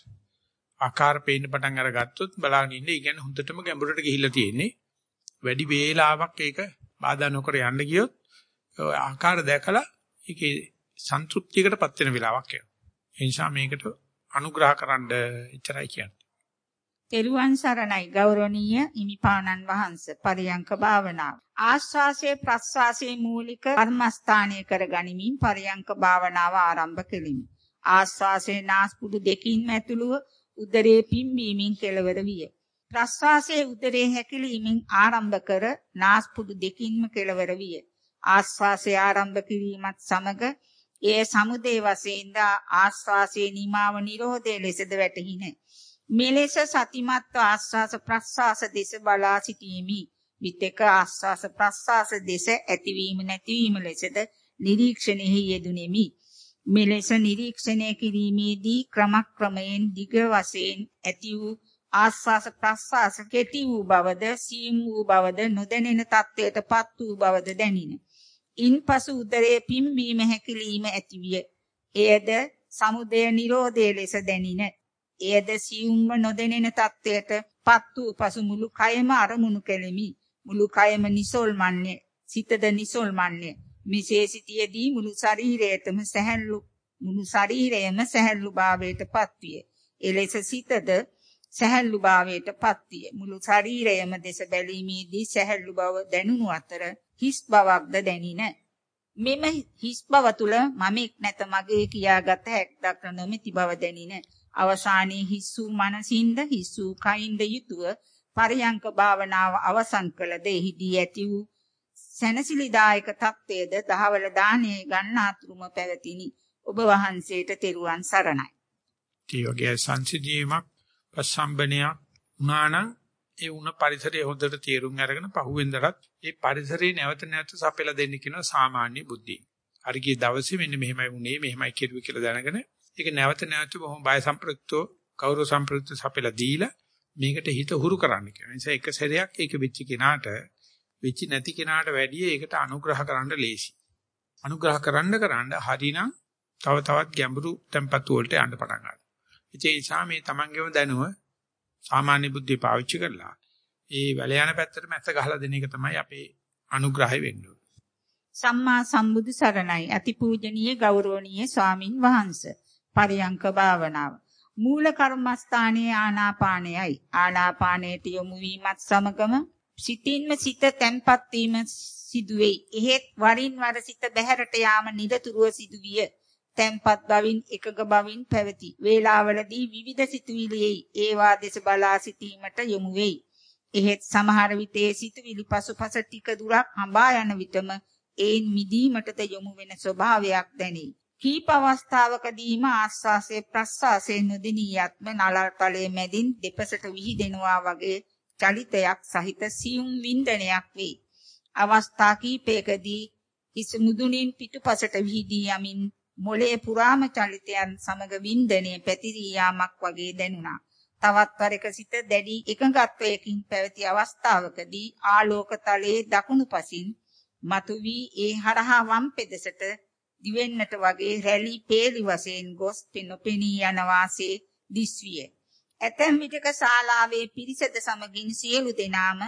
ආකාර පේන්න පටන් අරගත්තොත් බලාගෙන ඉන්න. ඒ කියන්නේ හොඳටම ගැඹුරට ගිහිල්ලා තියෙන්නේ. වැඩි වේලාවක් ඒක බාධා නොකර යන්න ගියොත් ආකාර දැකලා ඒකේ සන්තුෂ්ටියකටපත් වෙන වෙලාවක් එනවා. ඒ නිසා මේකට අනුග්‍රහ කරන්න ඉතරයි කියන්නේ. තෙරුවන් සරණයි ගෞරවනීය හිමිපාණන් වහන්සේ. පරියංක භාවනාව. ආස්වාසේ ප්‍රස්වාසේ මූලික කර්මස්ථානීය කරගනිමින් පරියංක භාවනාව ආරම්භ කෙලිමි. ආස්වාසේ නාස්පුඩු දෙකින්ම ඇතුළුව උදරයේ පිම්බීමෙන් කෙළවර විය. ප්‍රස්වාසයේ උදරයේ හැකිලීමෙන් ආරම්භ කර නාස්පුඩු දෙකින්ම කෙළවර විය. ආස්වාසය ආරම්භ කිරීමත් සමග එය සමුදේ වශයෙන්ද ආස්වාසයේ නිමාව නිරෝධයේ ලෙසද වැටහිණ. මෙලෙස සතිමත්ව ආස්වාස ප්‍රස්වාස දෙස බලා සිටීමි. විතක ආස්වාස ප්‍රස්වාස දෙස ඇතිවීම නැතිවීම ලෙසද නිරීක්ෂණෙහි යෙදුණෙමි. මෙලෙස නිරීක්ෂණය කිරීමේදී ක්‍රමක්‍රමයෙන් දිග වශයෙන් ඇති වූ ආස්වාස ප්‍රස්වාස කෙටි වූ බවද සීම් වූ බවද නොදැනෙන තත්ත්වයටපත් වූ බවද දැනින. ඉන්පසු උදරයේ පිම්බීම හැකිලිම ඇතිවිය. එයද සමුදය නිරෝධය ලෙස දැනින. එයද සියුම්ව නොදැනෙන තත්ත්වයටපත් වූ පසු මුළු කයම අරමුණු කෙලෙමි. මුළු කයම නිසල්මන්නේ, සිතද නිසල්මන්නේ. මෙසේ සිටියේදී මුළු ශරීරයම සැහැල්ලු භාවයටපත් විය. එලෙස සිතද සැහැල්ලු භාවයටපත් විය. මුළු ශරීරයම දෙස බැලීමේදී සැහැල්ලු බව දැනුණු අතර හිස් බවක්ද දැනින. මෙම හිස් බව තුල මමෙක් නැත මගේ කියාගත හැක්දක් නොමැති බව දැනින. අවසානයේ හිස් වූ මනසින්ද හිස් වූ කයින්ද යුතුව පරියංක භාවනාව අවසන් කළද එහිදී ඇති වූ සැනසිලිදායක තත්ත්වයේද දහවල දානයේ ගන්නාතුරුම පැවතිනි. ඔබ වහන්සේට තෙරුවන් සරණයි. ඒ වගේ සංසිධීමක් ප්‍රසම්බනයක් උනානම් ඒ උන පරිසරයේ හොඳට තේරුම් අරගෙන පහුවෙන්දටත් ඒ පරිසරේ නැවත නැවත සපයලා දෙන්න කියන සාමාන්‍ය බුද්ධිය. හරි ගිය දවසේ මෙන්න මෙහෙමයි වුනේ මෙහෙමයි කෙරුවේ කියලා දැනගෙන ඒක නැවත නැවත බොහොම බය සම්ප්‍රයුක්තව ගෞරව සම්ප්‍රයුක්ත සපයලා දීලා මේකට හිත හුරු කරන්න කියන නිසා එක සැරයක් ඒක වෙච්ච කෙනාට වෙච්ච නැති කෙනාට වැඩිය ඒකට අනුග්‍රහ කරන්න ලේසි. අනුග්‍රහ කරන්න හරිනම් තව තවත් ගැඹුරු tempatu වලට යන්න පටන් ගන්නවා. ඒ නිසා මේ තමන්ගේම දැනුම සාමාන්‍ය බුද්ධිය පාවිච්චි කරලා ඒ වැල යන පැත්තට මැස්ස ගහලා දෙන එක තමයි අපේ අනුග්‍රහය වෙන්න ඕනේ. සම්මා සම්බුදු සරණයි. අතිපූජනීය ගෞරවනීය ස්වාමින් වහන්සේ. පරියංක භාවනාව. මූල කර්මස්ථානයේ ආනාපානයයි. ආනාපානයට යොමු වීමත් සමගම සිතින්ම සිත තැන්පත් වීම සිදුවේ. එහෙත් වරින් වර සිත බැහැරට යාම නිරතුරුව සිදුවිය. තැන්පත් බවින් එකග බවින් පැවති. වේලාවලදී විවිධ සිතුවිලි ඒවා දෙස බලා සිටීමට යොමු වෙයි. එහෙත් සමහර විටේ සිතුවිලි පසුපස ටික දුරක් හඹා යන විටම ඒන් මිදීමටද යොමු වෙන ස්වභාවයක් දැනේ. කීප අවස්ථාවකදීම ආස්වාසේ ප්‍රස්වාසේ නොදිනී යත්ම නලතලයේ මැදින් දෙපසට විහිදෙනවා වගේ චලිතයක් සහිත සියුම් වින්දනයක් වේ. අවස්ථා කීපයකදී හිස මුදුනින් පිටුපසට විහිදී යමින් මොලේ පුරාම චලිතයන් සමග වින්දනයේ පැතිරී යාමක් වගේ දැනුණා. තවත් වරක සිත දැඩි එකඟත්වයකින් පැවති අවස්ථාවකදී ආලෝක තලයේ දකුණු පසින් මතුවී ඒ හරහා වම් පෙදෙසට දිවෙන්නට වගේ රැලි පේලි වශයෙන් ගොස් පෙනී යන වාසේ දිස්විය. ඇතැම් විටක ශාලාවේ පිරිසද සමගින් සියලු දෙනාම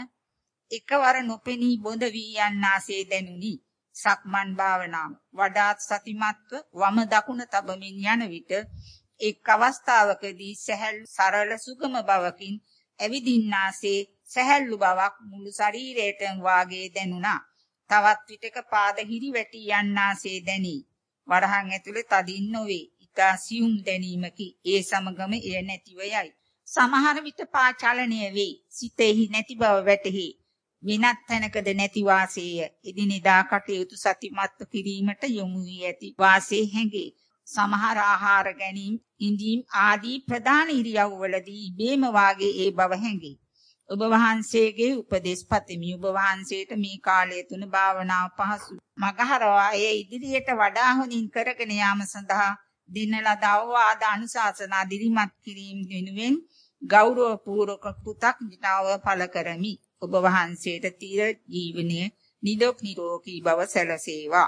එකවර නොපෙනී බොඳ වී යන්නාසේ දැනුනි. සක්මන් භාවනාව වඩාත් සතිමත්ව වම දකුණ තබමින් යන විට එක් අවස්ථාවකදී සැහැල්ලු සරල සුගම බවකින් ඇවිදින්නාසේ සැහැල්ලු බවක් මුළු ශරීරයටම වාගේ දැනුණා. තවත් විටක පාද හිරි වැටි යන්නාසේ දැනි. වරහන් ඇතුලේ තදින් නොවේ. ඊතා සියුම් දැනීමකි. ඒ සමගම එය නැතිව යයි. සමහර විට පා චලනය වේ. සිතෙහි නැති බව වැටහි. විනත් තැනකද නැති වාසේය. එදිනෙදා කටයුතු සතිමත්ව කිරීමට යොමු වී ඇති වාසේ හැඟේ. සමහර ආහාර ගැනීම, ඉඳීම් ආදී ප්‍රධාන ඉරියව්වලදී ඉබේම වාගේ ඒ බව හැඟේ. ඔබ වහන්සේගේ උපදේශ පතමි. ඔබ වහන්සේට මේ කාලය තුන භාවනාව පහසු මගහරවා ඒ ඉදිරියට වඩා හොඳින් කරගෙන යාම සඳහා දින ලද අවවාද අනුශාසනා දිරිමත් කිරීම වෙනුවෙන් ගෞරවපූර්වක කෘතඥතාව පළ කරමි. ඔබ වහන්සේට තීර ජීවනයේ නිරෝග නිරෝගී බව සැලසේවා.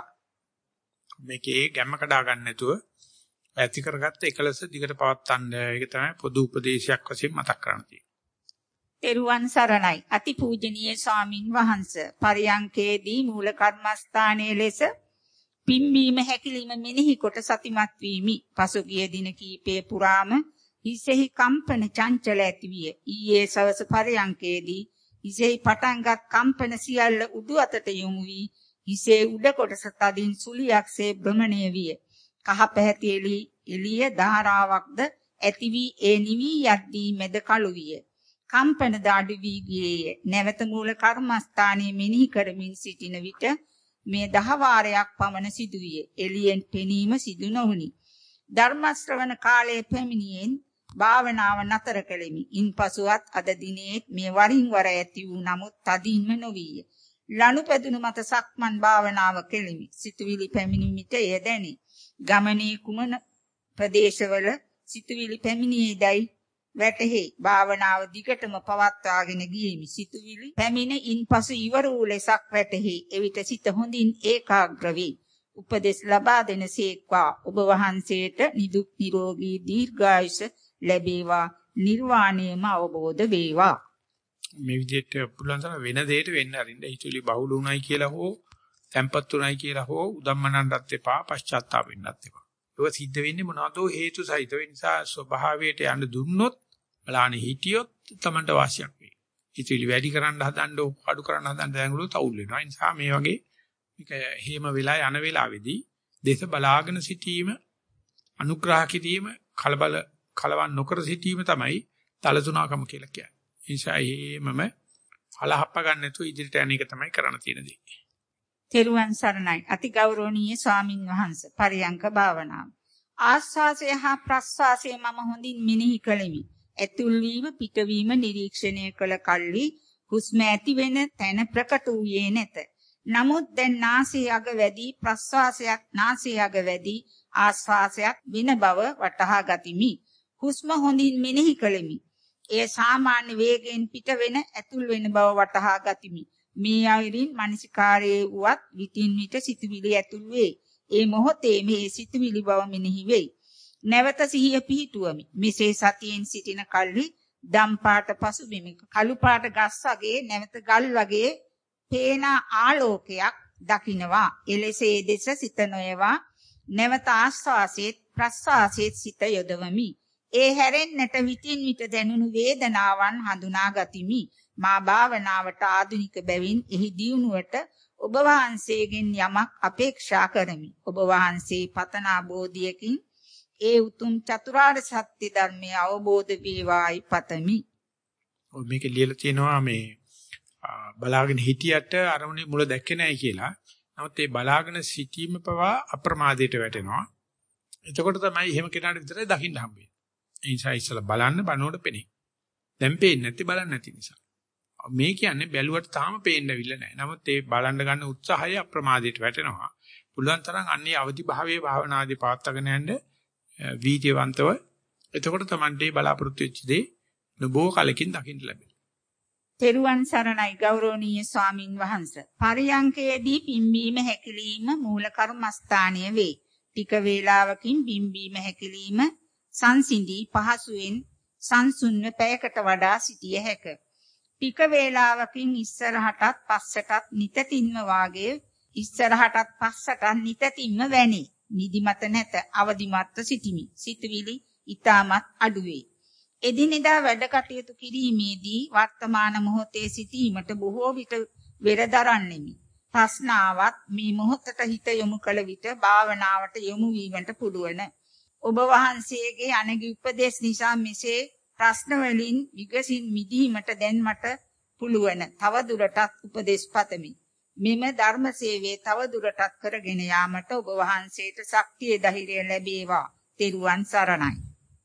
මේකේ ගැම්ම කඩා ගන්න නැතුව ඇති කරගත්ත එකලස දිගට පවත්වන්න. ඒක තමයි පොදු උපදේශයක් වශයෙන් මතක් කරන්න තියෙන්නේ. තෙරුවන් සරණයි. අතිපූජනීය ස්වාමින් වහන්සේ. පරියංකේදී මූල කර්මස්ථානයේ ලෙස පිම්බීම හැකිලිම මෙනෙහි කොට සතිමත් වීමි. පසුගිය දින කීපය පුරාම හිසෙහි කම්පන චංචල ඇතිවිය. ඊයේ සවස පරියංකේදී හිසෙහි පටන්ගත් කම්පන සියල්ල උඩු අතට යොමු වී හිසේ උඩ කොටස තදින් සුලියක්සේ භ්‍රමණය විය. කහ පැහැති එළිය ධාරාවක්ද ඇති වී ඒ නිවි යද්දී මැද කළු විය. කම්පන දාඩු වී ගියේය. නැවත මූල කර්මස්ථානයේ මෙනෙහි කරමින් සිටින විට මේ 10 වාරයක් පමණ සිදුවිය. එළියෙන් පෙනීම සිදු නොවුනි. ධර්ම ශ්‍රවණ කාලයේ පැමිණියෙන් භාවනාව නතර කෙලිමි. ඉන්පසුවත් අද දිනේත් මේ වරින් වර ඇති වූ නමුත් තදින්ම නොවිය. ලනුපැදුණු මත සක්මන් භාවනාව කෙලිමි. සිතුවිලි පැමිණීමට එය දැනේ. ගමනේ කුමන ප්‍රදේශවල සිතුවිලි පැමිණියේදයි වැටහි. භාවනාව දිගටම පවත්වාගෙන ගියෙමි. සිතුවිලි පැමිණ ඉන්පසු ඉවර වූ ලෙසක් වැටහි. එවිට සිත හොඳින් ඒකාග්‍ර වේ. උපදෙස් ලබා දෙනසේක්වා. ඔබ වහන්සේට නිදුක් නිරෝගී දීර්ඝායුෂ ලැබේවා. නිර්වාණයම අවබෝධ වේවා. මේ විදිහට පුළුවන් තරම් වෙන දෙයකට වෙන්න අරින්න. හිතුවලි බහුල උණයි කියලා හෝ තැම්පත් උණයි කියලා හෝ උදම්මනන්නත් එපා, පශ්චාත්තාප වෙන්නත් එපා. ඒක සිද්ධ වෙන්නේ මොනවාදෝ හේතු සහිත. ඒ නිසා ස්වභාවයට යන්න දුන්නොත් බලාන හිටියොත් තමන්ට වාසියක් වෙයි. හිතුවලි වැඩි කරන්න හදන්න අඩු කරන්න හදන්න දැඟලුවොත් අවුල් වෙනවා. ඒ නිසා මේ වගේ මේක හේම වෙලා යන වෙලාවේදී දේශ බලාගෙන සිටීම, අනුග්‍රහ කිරීම, කලවම් නොකර සිටීම තමයි තලතුණකම කියලා කියන්නේ. ඒ නිසා හේමම හලහප්ප ගන්න නැතුව ඉදිරියට යන එක තමයි කරන්න තියෙන දේ. තෙරුවන් සරණයි. අති ගෞරවනීය ස්වාමින් වහන්සේ. පරියංක භාවනාව. ආස්වාසය හා ප්‍රස්වාසය මම හොඳින් මෙනෙහි කළෙමි. ඇතුල් වීම පිටවීම නිරීක්ෂණය කළ කල්ලි හුස්ම ඇති වෙන තැන ප්‍රකට වූයේ නැත. නමුත් දැන් නාසයේ අග වැඩි ප්‍රස්වාසයක් නාසයේ අග වැඩි ආස්වාසයක් වෙන බව වටහා ගතිමි. හුස්ම හොඳින් මෙනෙහි කළෙමි. එය සාමාන්‍ය වේගයෙන් පිට වෙන ඇතුල් වෙන බව වටහා ගතිමි. මේ අයරින් මානසිකාරයේ වුවත් විටින් විට සිතුවිලි ඇතුල් වේ. ඒ මොහොතේ මේ සිතුවිලි බව මෙනෙහි වෙයි. නැවත සිහිය පිහිටුවමි. මෙසේ සතියෙන් සිටින කල්හි දම් පාට පසුබිම කළු පාට ගස් වගේ නැවත ගල් වගේ පේන ආලෝකයක් දකින්නවා. එලෙසේ දෙස සිත නොයවා නැවත ආස්වාසෙත් ප්‍රස්වාසෙත් සිත යොදවමි. ඒ හැරෙන්නට විටින් විට දැනුණු වේදනාවන් හඳුනා ගතිමි. මා භාවනාවට ආධුනික බැවින් එහි දියුණුවට ඔබ වහන්සේගෙන් යමක් අපේක්ෂා කරමි. ඔබ වහන්සේ පතනා බෝධියකින් ඒ උතුම් චතුරාර්ය සත්‍ය ධර්මය අවබෝධ වේවායි පතමි. ඔය මේක ලියලා තියෙනවා මේ බලාගෙන හිටියට අරමුණේ මුල දැක්කේ නැහැ කියලා. නමුත් ඒ බලාගෙන සිටීම පවා අප්‍රමාදයට වැටෙනවා. එතකොට තමයි එහෙම කෙනාට විතරයි දකින්න හම්බෙන්නේ. ඒ නිසා ඉස්සලා බලන්න බනෝඩ පෙනේ. දැන් පේන්නේ නැති බලන්න නැති නිසා. මේ කියන්නේ බැලුවට තාම පේන්නවිල්ල නැහැ. නමුත් ඒ බලන්න ගන්න උත්සාහය අප්‍රමාදයට වැටෙනවා. පුළුවන් තරම් අන්නේ අවදි භාවයේ භාවනාදී පවත්වාගෙන යන්න වීර්යවන්තව එතකොට Tamante බලාපොරොත්තු වෙච්ච දේ නොබෝ කලකින් දකින්න ලැබෙනවා. තෙරුවන් සරණයි ගෞරවනීය ස්වාමින් වහන්සේ. පරියංකයේදී පිම්බීම හැකිලිම මූල කර්මස්ථානීය වේ. ටික වේලාවකින් පිම්බීම හැකිලිම සංසිඳී පහසුවෙන් සංසුන්ව පැයකට වඩා සිටිය හැක. ටික වේලාවකින් ඉස්සරහටත් පස්සටත් නිතින්ම වාගේ ඉස්සරහටත් පස්සටත් නිතින්ම වැනේ. නිදිමත නැත අවදිමත්ව සිටිමි. සිතවිලි ඊටමත් අඩුවේ. එදිනෙදා වැඩ කටයුතු කිරීමේදී වර්තමාන මොහොතේ සිටීමට බොහෝ විට වෙර දරන්නෙමි. ප්‍රශ්නාවත් මේ මොහොතට හිත යොමු කළ විට භාවනාවට යොමු වීමට පුළුවන්. ඔබ වහන්සේගේ අනගි උපදේශ නිසා මෙසේ ප්‍රශ්න වලින් විගසින් මිදීමට දැන් මට පුළුවන්. තව දුරටත් උපදේශ පතමි. මෙම ධර්ම සේවයේ තව දුරටත් කරගෙන යාමට ඔබ වහන්සේට ශක්තිය ධෛර්යය ලැබේවා. තෙරුවන් සරණයි.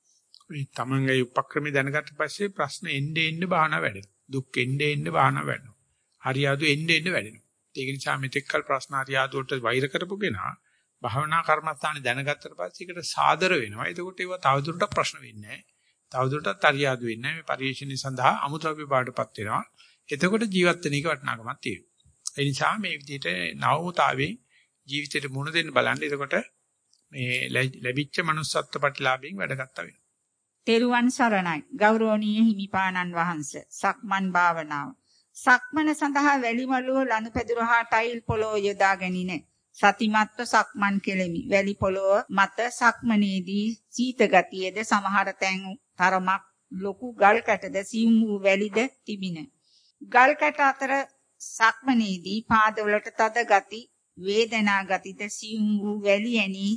මේ තමන්ගේ උපක්‍රම දැනගත්ත පස්සේ ප්‍රශ්න එන්නේ එන්නේ බාහනා වැඩෙනවා. දුක් එන්නේ එන්නේ බාහනා වැඩෙනවා. හරියාදු එන්නේ එන්නේ වැඩෙනවා. ඒක නිසා මෙතෙක්කල් ප්‍රශ්න හරියාදු වලට වෛර කරපු කෙනා භාවනා කර්මස්ථානේ දැනගත්තට පස්සේ ඒකට සාදර වෙනවා. එතකොට ඒව තවදුරටත් ප්‍රශ්න වෙන්නේ නැහැ. තවදුරටත් හරියාදු වෙන්නේ නැහැ. මේ පරිශ්‍රණය සඳහා අමුද්‍රව්‍ය බාටපත් වෙනවා. එතකොට ජීවත් වෙන එක වටිනාකමක් තියෙනවා. ඒ නිසා මේ විදිහට නවමුතාවෙන් ජීවිතේට මුණ දෙන්න බලන්න. එතකොට මේ ලැබිච්ච manussත්ත්ව ප්‍රතිලාභයෙන් වැඩ ගන්නවා වෙනවා. තෙරුවන් සරණයි ගෞරවනීය හිමිපාණන් වහන්සේ. සක්මන් භාවනාව. සක්මන සඳහා වැලිමලුව ලනුපැදුර හා ටයිල් පොළොව යොදා ගැනීම. සතිමත්ව සක්මන් කෙලෙමි. වැලි පොළොව මත සක්මනේදී සීත ගතියද සමහර තැන් තරමක් ලොකු ගල් කැටද සියුම් වූ වැලිද තිබින. ගල් කැට අතර සක්මනේදී පාදවලට තද ගති වේදනා ගතිද සියුම් වූ වැලි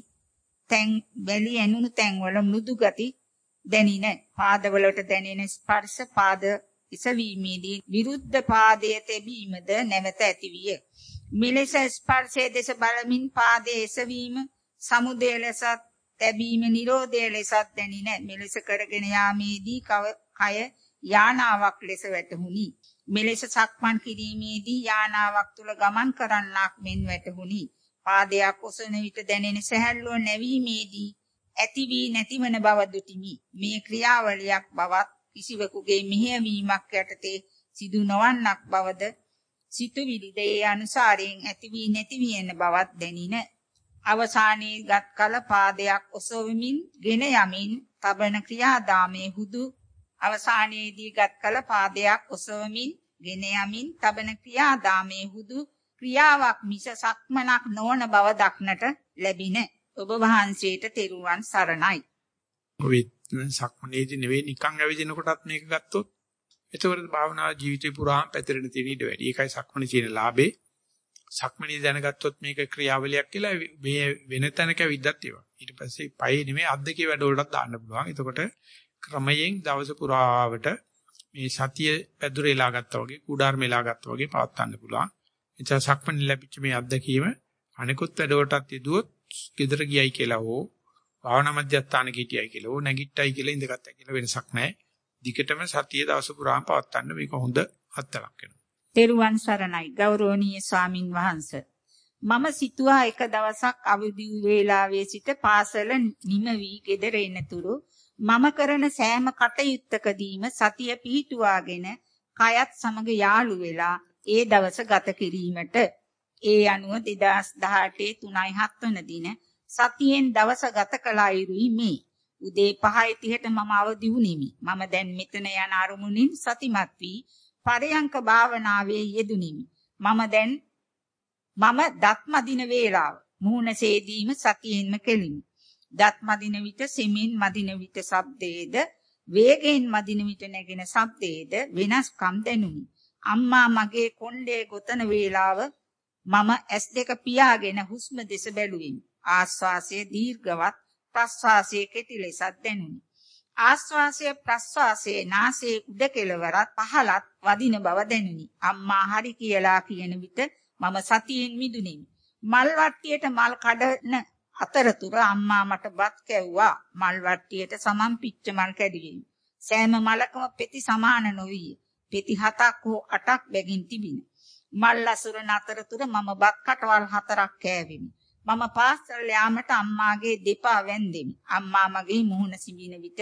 ඇනුණු තැන්වල මෘදු ගති දැනින. පාදවලට දැනෙන ස්පර්ශ පාද ඉසවීමේදී විරුද්ධ පාදයේ තැබීමද නැවත ඇතිවිය. මෙලෙස ස්පර්ශයේ දෙස බලමින් පාදයේ එසවීම සමුදය ලෙස තැබීම නිරෝධය ලෙසත් දැනින මෙලෙස කරගෙන යාමේදී කය යානාවක් ලෙස වැටහුණි. මෙලෙස සක්මන් කිරීමේදී යානාවක් තුල ගමන් කරන්නක් මෙන් වැටහුණි. පාදයක් ඔසවන විට දැනෙන සැහැල්ලුව නැවීමේදී ඇති වී නැතිවන බව දුටිමි. මේ ක්‍රියාවලියක් බවත් කිසිවෙකුගේ මෙහෙයවීමක් යටතේ සිදු නොවන්නක් බවද සිතුවිලිද ඒ අනුසාරයෙන් ඇති වී නැති වී යන බවත් දැනින. අවසානයේ ගත් කල පාදයක් ඔසවමින් ගෙන යමින් තබන ක්‍රියාදාමයේ හුදු අවසානයේදී ගත් කල පාදයක් ඔසවමින් ගෙන යමින් තබන ක්‍රියාදාමයේ හුදු ක්‍රියාවක් මිස සක්මනක් නොවන බව දක්නට ලැබින. ඔබ වහන්සේට තෙරුවන් සරණයි. ඔය සක්මනේදී නෙවෙයි නිකන් ඇවිදින කොටත් මේක ගත්තොත් එතකොට භාවනා ජීවිතේ පුරාම පැතිරෙන තියෙන ඊට වැඩි. ඒකයි සක්මනේ තියෙන ලාභේ. සක්මනේ දැනගත්තොත් මේක ක්‍රියාවලියක් කියලා මේ වෙන තැනක විද්දත් ඒවා. ඊට පස්සේ පයේ නෙමෙයි අද්දකේ වැඩවලටත් දාන්න පුළුවන්. එතකොට ක්‍රමයෙන් දවස පුරාවට මේ සතිය පැදුරේලා ගත්තා වගේ කුඩාර්මේලා ගත්තා වගේ පවත් ගන්න පුළුවන්. එතන සක්මනේ ලැබිච්ච මේ අත්දැකීම අනිකුත් වැඩවලටත් යෙදුවොත් gedara ගියයි කියලා හෝ භාවනා මධ්‍යස්ථානක හිටියයි කියලා හෝ නැගිට්ටයි කියලා ඉඳගත්තා කියලා වෙනසක් නැහැ. දිගටම සතිය දවස පුරාම පවත් ගන්න මේක හොඳ අත්දැකීමක් වෙනවා. තෙරුවන් සරණයි ගෞරවනීය ස්වාමින් වහන්සේ. මම සිතුවා එක දවසක් අවදි වේලාවේ සිට පාසල නිම වී ගෙදර එනතුරු මම කරන සෑම කටයුත්තකදීම සතිය පිහිටුවාගෙන කයත් සමග යාළු වෙලා ඒ දවස ගත කිරීමට ඒ අනුව 2018 3/7 වන දින සතියෙන් දවස ගත කළ අයුරුයි මේ. උදේ 5:30ට මම අවදි වුනිමි. මම දැන් මෙතන යන අරමුණින් සතිමත් වී පරයන්ක භාවනාවේ යෙදුනිමි. මම දත් මදින වේලාව මූණ සේදීම සතියෙන්ම කෙලිමි. දත් මදින විට සෙමින් මදින විට ශබ්දයේද වේගයෙන් මදින විට නැගෙන ශබ්දයේද වෙනස්කම් දැනුනි. අම්මා මගේ කොණ්ඩේ ගොතන වේලාව මම S2 පියාගෙන හුස්ම දෙස බැලුවෙමි. ආශ්වාසයේ දීර්ඝවත් ප්‍රශ්වාසයේ කෙටි ලෙසත් දැනුනි. ආශ්වාසයේ ප්‍රශ්වාසයේ නාසයේ උඩ කෙළවරත් පහළත් වදින බව දැනුනි. අම්මා හරි කියලා කියන විට මම සතියෙන් මිදුනිමි. මල් වට්ටියට මල් කඩන අතරතුර අම්මා මට බත් කැව්වා. මල් වට්ටියට සමන් පිච්ච මල් කැඩුවෙමි. සෑම මලකම පෙති සමාන නොවිය. පෙති 7ක් හෝ 8ක් බැගින් තිබින. මල් අසුරන අතරතුර මම බත් කටවල් 4ක් කෑවෙමි. මම පාසල් යාමට අම්මාගේ දෙපා වැන්දෙමි. අම්මා මගේ මුහුණ සිඹින විට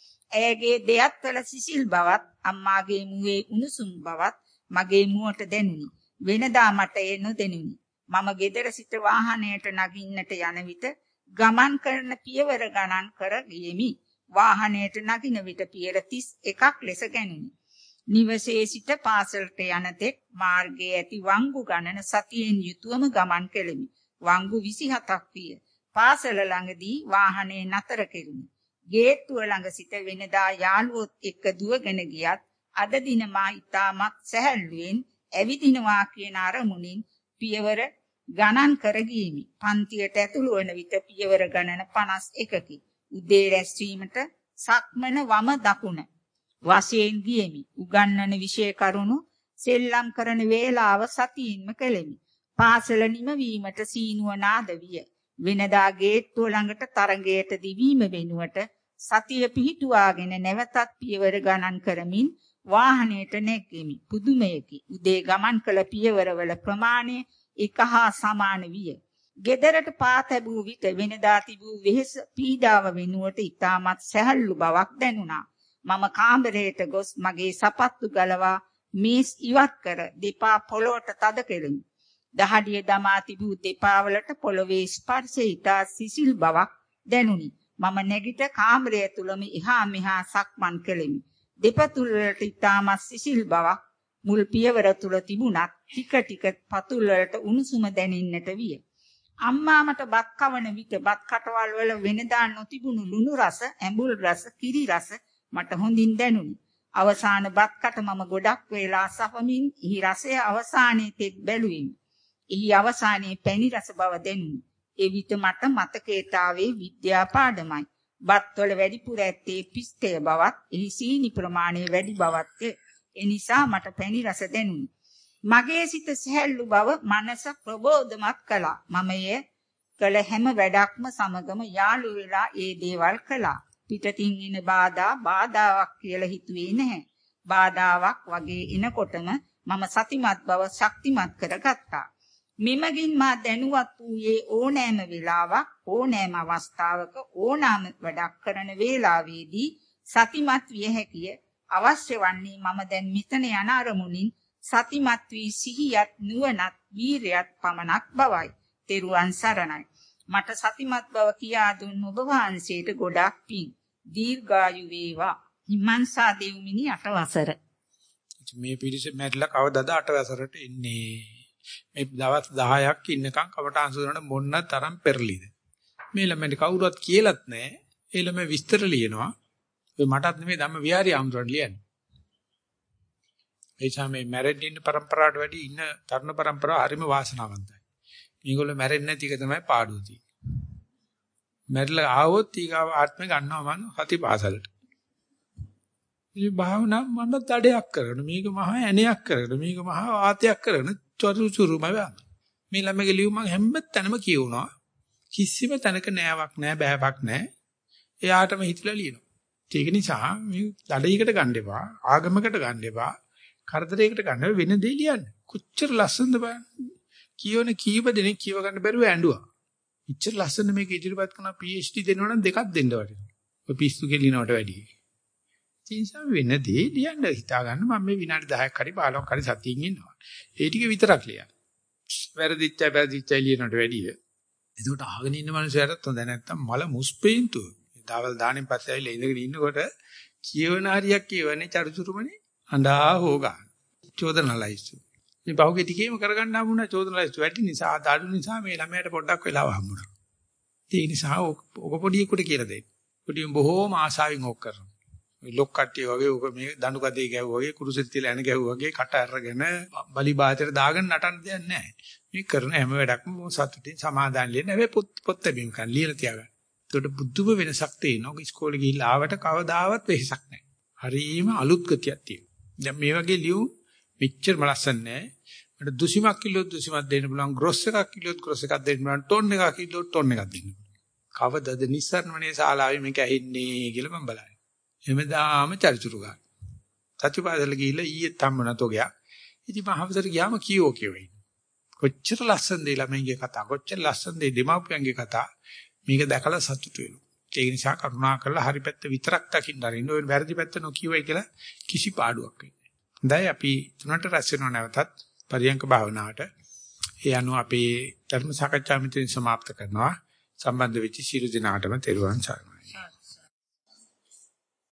ඇයගේ දෙයත් වල සිසිල් බවත් අම්මාගේ මුවේ උණුසුම් බවත් මගේ මුවට දැනුනි. වෙනදා මට ඒ නොදැනුනි. මම ගෙදර සිට වාහනයට නගින්නට යන විට ගමන් කරන පියවර ගණන් කර ගියෙමි. වාහනයට නගින විට පියවර 31ක් ලෙස ගැනුනි. නිවසේ සිට පාසලට යන තෙක් මාර්ගයේ ඇති වංගු ගණන සතියෙන් යුතුවම ගමන් කෙලිමි. වංගු 27ක් විය. පාසල ළඟදී වාහනේ නතර කෙරුණි. ගේට්ටුව ළඟ සිට වෙනදා යාළුවොත් එක්ක දුවගෙන ගියත් අද දින මා ඉතාමත් සැහැල්ලුවෙන් ඇවිදිනවා කියන අරමුණින් පියවර ගණන් කර ගියමි. පන්තියට ඇතුළු වන විට පියවර ගණන 51කි. උදේ රැස්වීමට සක්මන වම දකුණ වශයෙන් ගියෙමි. උගන්වන විෂය කරුණු සෙල්ලම් කරන වේලාව සතියින්ම කෙලෙමි. පාසල නිමවීමට සීනුව නාද විය. වෙනදා ගේට්ටුව ළඟට තරඟයට දිවීම වෙනුවට සතිය පිහිටුවාගෙන නැවතත් පියවර ගණන් කරමින් වාහනයට නැග්ගෙමි. පුදුමයකි. උදේ ගමන් කළ පියවරවල ප්‍රමාණය 1 හා සමාන විය. ගෙදරට පා තැබූ විට වෙනදා තිබූ වෙහෙස පීඩාව වෙනුවට ඉතාමත් සැහැල්ලු බවක් දැනුණා. මම කාමරයට ගොස් මගේ සපත්තු ගලවා මේස් ඉවත් කර දෙපා පොළොවට තද කෙලිමි. දහඩිය දමා තිබූ දෙපා වලට පොළවේ ස්පර්ශය ඉතා සිසිල් බවක් දැනුනි. මම නැගිට කාමරය තුලම එහා මෙහා සක්මන් කෙලිමි. දෙපතුල් වලට ඉතාමත් සිසිල් බවක් මුල් පියවර තුල තිබුණත් ටික ටික පතුල් වලට උණුසුම දැනෙන්නට විය. අම්මා මට බත් කවන විට බත් කටවල් වල වෙනදා නොතිබුණු ලුණු රස, ඇඹුල් රස, කිරි රස මට හොඳින් දැනුනි. අවසාන බත් කට මම ගොඩක් වේලා සපමින් එහි රසය අවසානයේ තෙක් බැලුවෙමි. එහි අවසානයේ පැණි රස බව දැනුනි. එවිට මට මතකයට ආවේ විද්‍යා පාඩමයි. බත්වල වැඩිපුර ඇත්තේ පිස්තය බවත්, එහි සීනි ප්‍රමාණය වැඩි බවත් එනිසා මට පැණි රස දැනුනි. මගේ සිත සැහැල්ලු බව මනස ප්‍රබෝධමත් කළා. මම එය කළ හැම වැඩක්ම සමගම යාළු වෙලා ඒ දේවල් කළා. පිටතින් එන බාධාවක් කියලා හිතුවේ නැහැ. බාධාවක් වගේ එනකොටම මම සතිමත් බව ශක්තිමත් කරගත්තා. මෙමගින් මා දැනුවත් වූයේ ඕනෑම වෙලාවක් ඕනෑම අවස්ථාවක ඕනෑම වැඩක් කරන වේලාවේදී සතිමත් විය හැකිය. අවශ්‍ය වන්නේ මම දැන් මෙතන යන අරමුණින් සතිමත් වී සිහියත් නුවණත් වීරයත් පමණක් බවයි. තෙරුවන් සරණයි. මට සතිමත් බව කියා දුන් ඔබ වහන්සේට ගොඩාක් පිං. දීර්ඝායු වේවා. හිමංසා දෙව්මිනි 8 වසර. මේ පිරිස මැරිලා කවදාද 8 වසරට එන්නේ? මේ දවස් 10ක් ඉන්නකම් කවටාන් සුදනට මොන්න තරම් පෙරලිද? මේ ළමයට කවුරුවත් කියලත් නැහැ. ඒ ළමයි විස්තර ලියනවා. ඔය මටත් නෙමෙයි ධම්ම විහාරي ආම්රණ ලියන්නේ. ඒ තමයි මැරෙන්න ඉන්න પરම්පරාවට වැඩි ඉන්න තරුණ પરම්පරාව හරිම වාසනාවන්තයි. මේගොල්ලෝ මැරෙන්නේ නැති එක තමයි පාඩුව තියෙන්නේ. මැරිලා ආවොත් ඊගාව ආත්මේ ගන්නවා මම සතිපාසලට. මේ භාවනා මණ්ඩ තඩයක් කරන මේක මහා ඇණයක් කරන මේක මහා වාතයක් කරන චොරුචුරුම වෙනවා. මේ ළමගේ ලියුම මම හැම තැනම කියවනවා. කිසිම තැනක නෑවක් නෑ බෑවක් නෑ. එයාටම හිතලා ලියනවා. ඒක නිසා මේ දඩේකට ගන්න එපා, ආගමකට ගන්න එපා, කරදරයකට ගන්න වෙන දේ ලියන්න. කොච්චර ලස්සනද බලන්න. කියවන කීප දෙනෙක් කියව ගන්න බැරුව ඇඬුවා. ඉච්චර ලස්සන මේක ඉදිරිපත් කරන PhD දෙනවා නම් දෙකක් දෙන්න වටිනවා. ඔය පිස්සු කෙලිනවට වැඩියි. ඒ නිසා වෙන දේ ලියන්න හිතා ගන්න මම මේ විනාඩි 10ක් හරි 15ක් හරි සතියින් ඉන්නවා. ඒ ටික විතරක් ලියන්න. වැරදිච්චයි ලියනට වැඩිය. ඒකට අහගෙන ඉන්න මනුස්සයරත් හොඳ නැත්තම් මල මුස්පේන්තුව. දවල් දාණයෙන් පස්සේ ඇවිල්ලා ඉඳගෙන ඉන්නකොට කියවන හරියක් කියවන්නේ චරුචුරුමනේ අඬා හොගා. චෝදනලයිසු. මේ බහුගේ ටිකේම කරගන්න හම්බුණා චෝදනලයිසු වැඩි නිසා ආඩු නිසා මේ ළමයාට පොඩ්ඩක් වෙලාව හම්බුණා. ඒ නිසා ඔක පොඩියෙකුට කියලා දෙන්න. පොඩියන් බොහෝම ආසාවෙන් ඕක කරනවා. මේ ලොක් කට්ටිය වගේ ඔක මේ දණු කදේ ගැහුවා වගේ කුරුසෙත් තියලා එන ගැහුවා වගේ කට අරගෙන බලි බාතේට දාගෙන නටන්න දෙයක් නැහැ. මේ කරන හැම වැඩක්ම සතුටින් සමාදාන් ලියන්න. හැබැයි පොත් බැබීම් kan ලියලා තියාගන්න. ඒකට බුද්ධම වෙනසක් තියෙනවා. ඉස්කෝලේ ගිහිල්ලා ආවට කවදාවත් වෙහසක් නැහැ. හරිම අලුත් ගතියක් තියෙනවා. දැන් මේ වගේ ලියු මෙච්චරම ලස්සන නැහැ. මට දුසිමක් කිලෝත් දුසිමක් දෙන්න පුළුවන්. ග්‍රොස් එකක් කිලෝත් ග්‍රොස් එකක් දෙන්න පුළුවන්. ටොන් එකක් කිලෝත් ටොන් එකක් දෙන්න පුළුවන්. කවදද නිස්සාරණමනේ ශාලාවේ මේක ඇහින්නේ කියලා මම බලන්නේ. එමෙදාම චරිචුරු ගන්න. සත්‍යපාදල ගිහිල්ලා ඊයේ තම්මන තෝගයක්. ඉතින් මම හවසට ගියාම කියෝයි. කොච්චර ලස්සනද ළමයින්ගේ කතා. කොච්චර ලස්සනද දෙමාපියන්ගේ කතා. මේක දැකලා සතුටු වෙනවා. ඒ නිසා කරුණා කරලා හරි පැත්ත විතරක් දකින්න අරින්න. ඔය වැරදි පැත්ත නොකියවයි කියලා කිසි පාඩුවක් වෙන්නේ නැහැ. හොඳයි අපි තුනට රැස් වෙනව නැවතත් පරියංක භාවනාවට. ඒ අනුව අපේ ධර්ම සාකච්ඡා මෙතන සමාප්ත කරනවා. සම්බන්ධ වෙච්ච සියලු දෙනාටම තෙරුවන් සරණයි.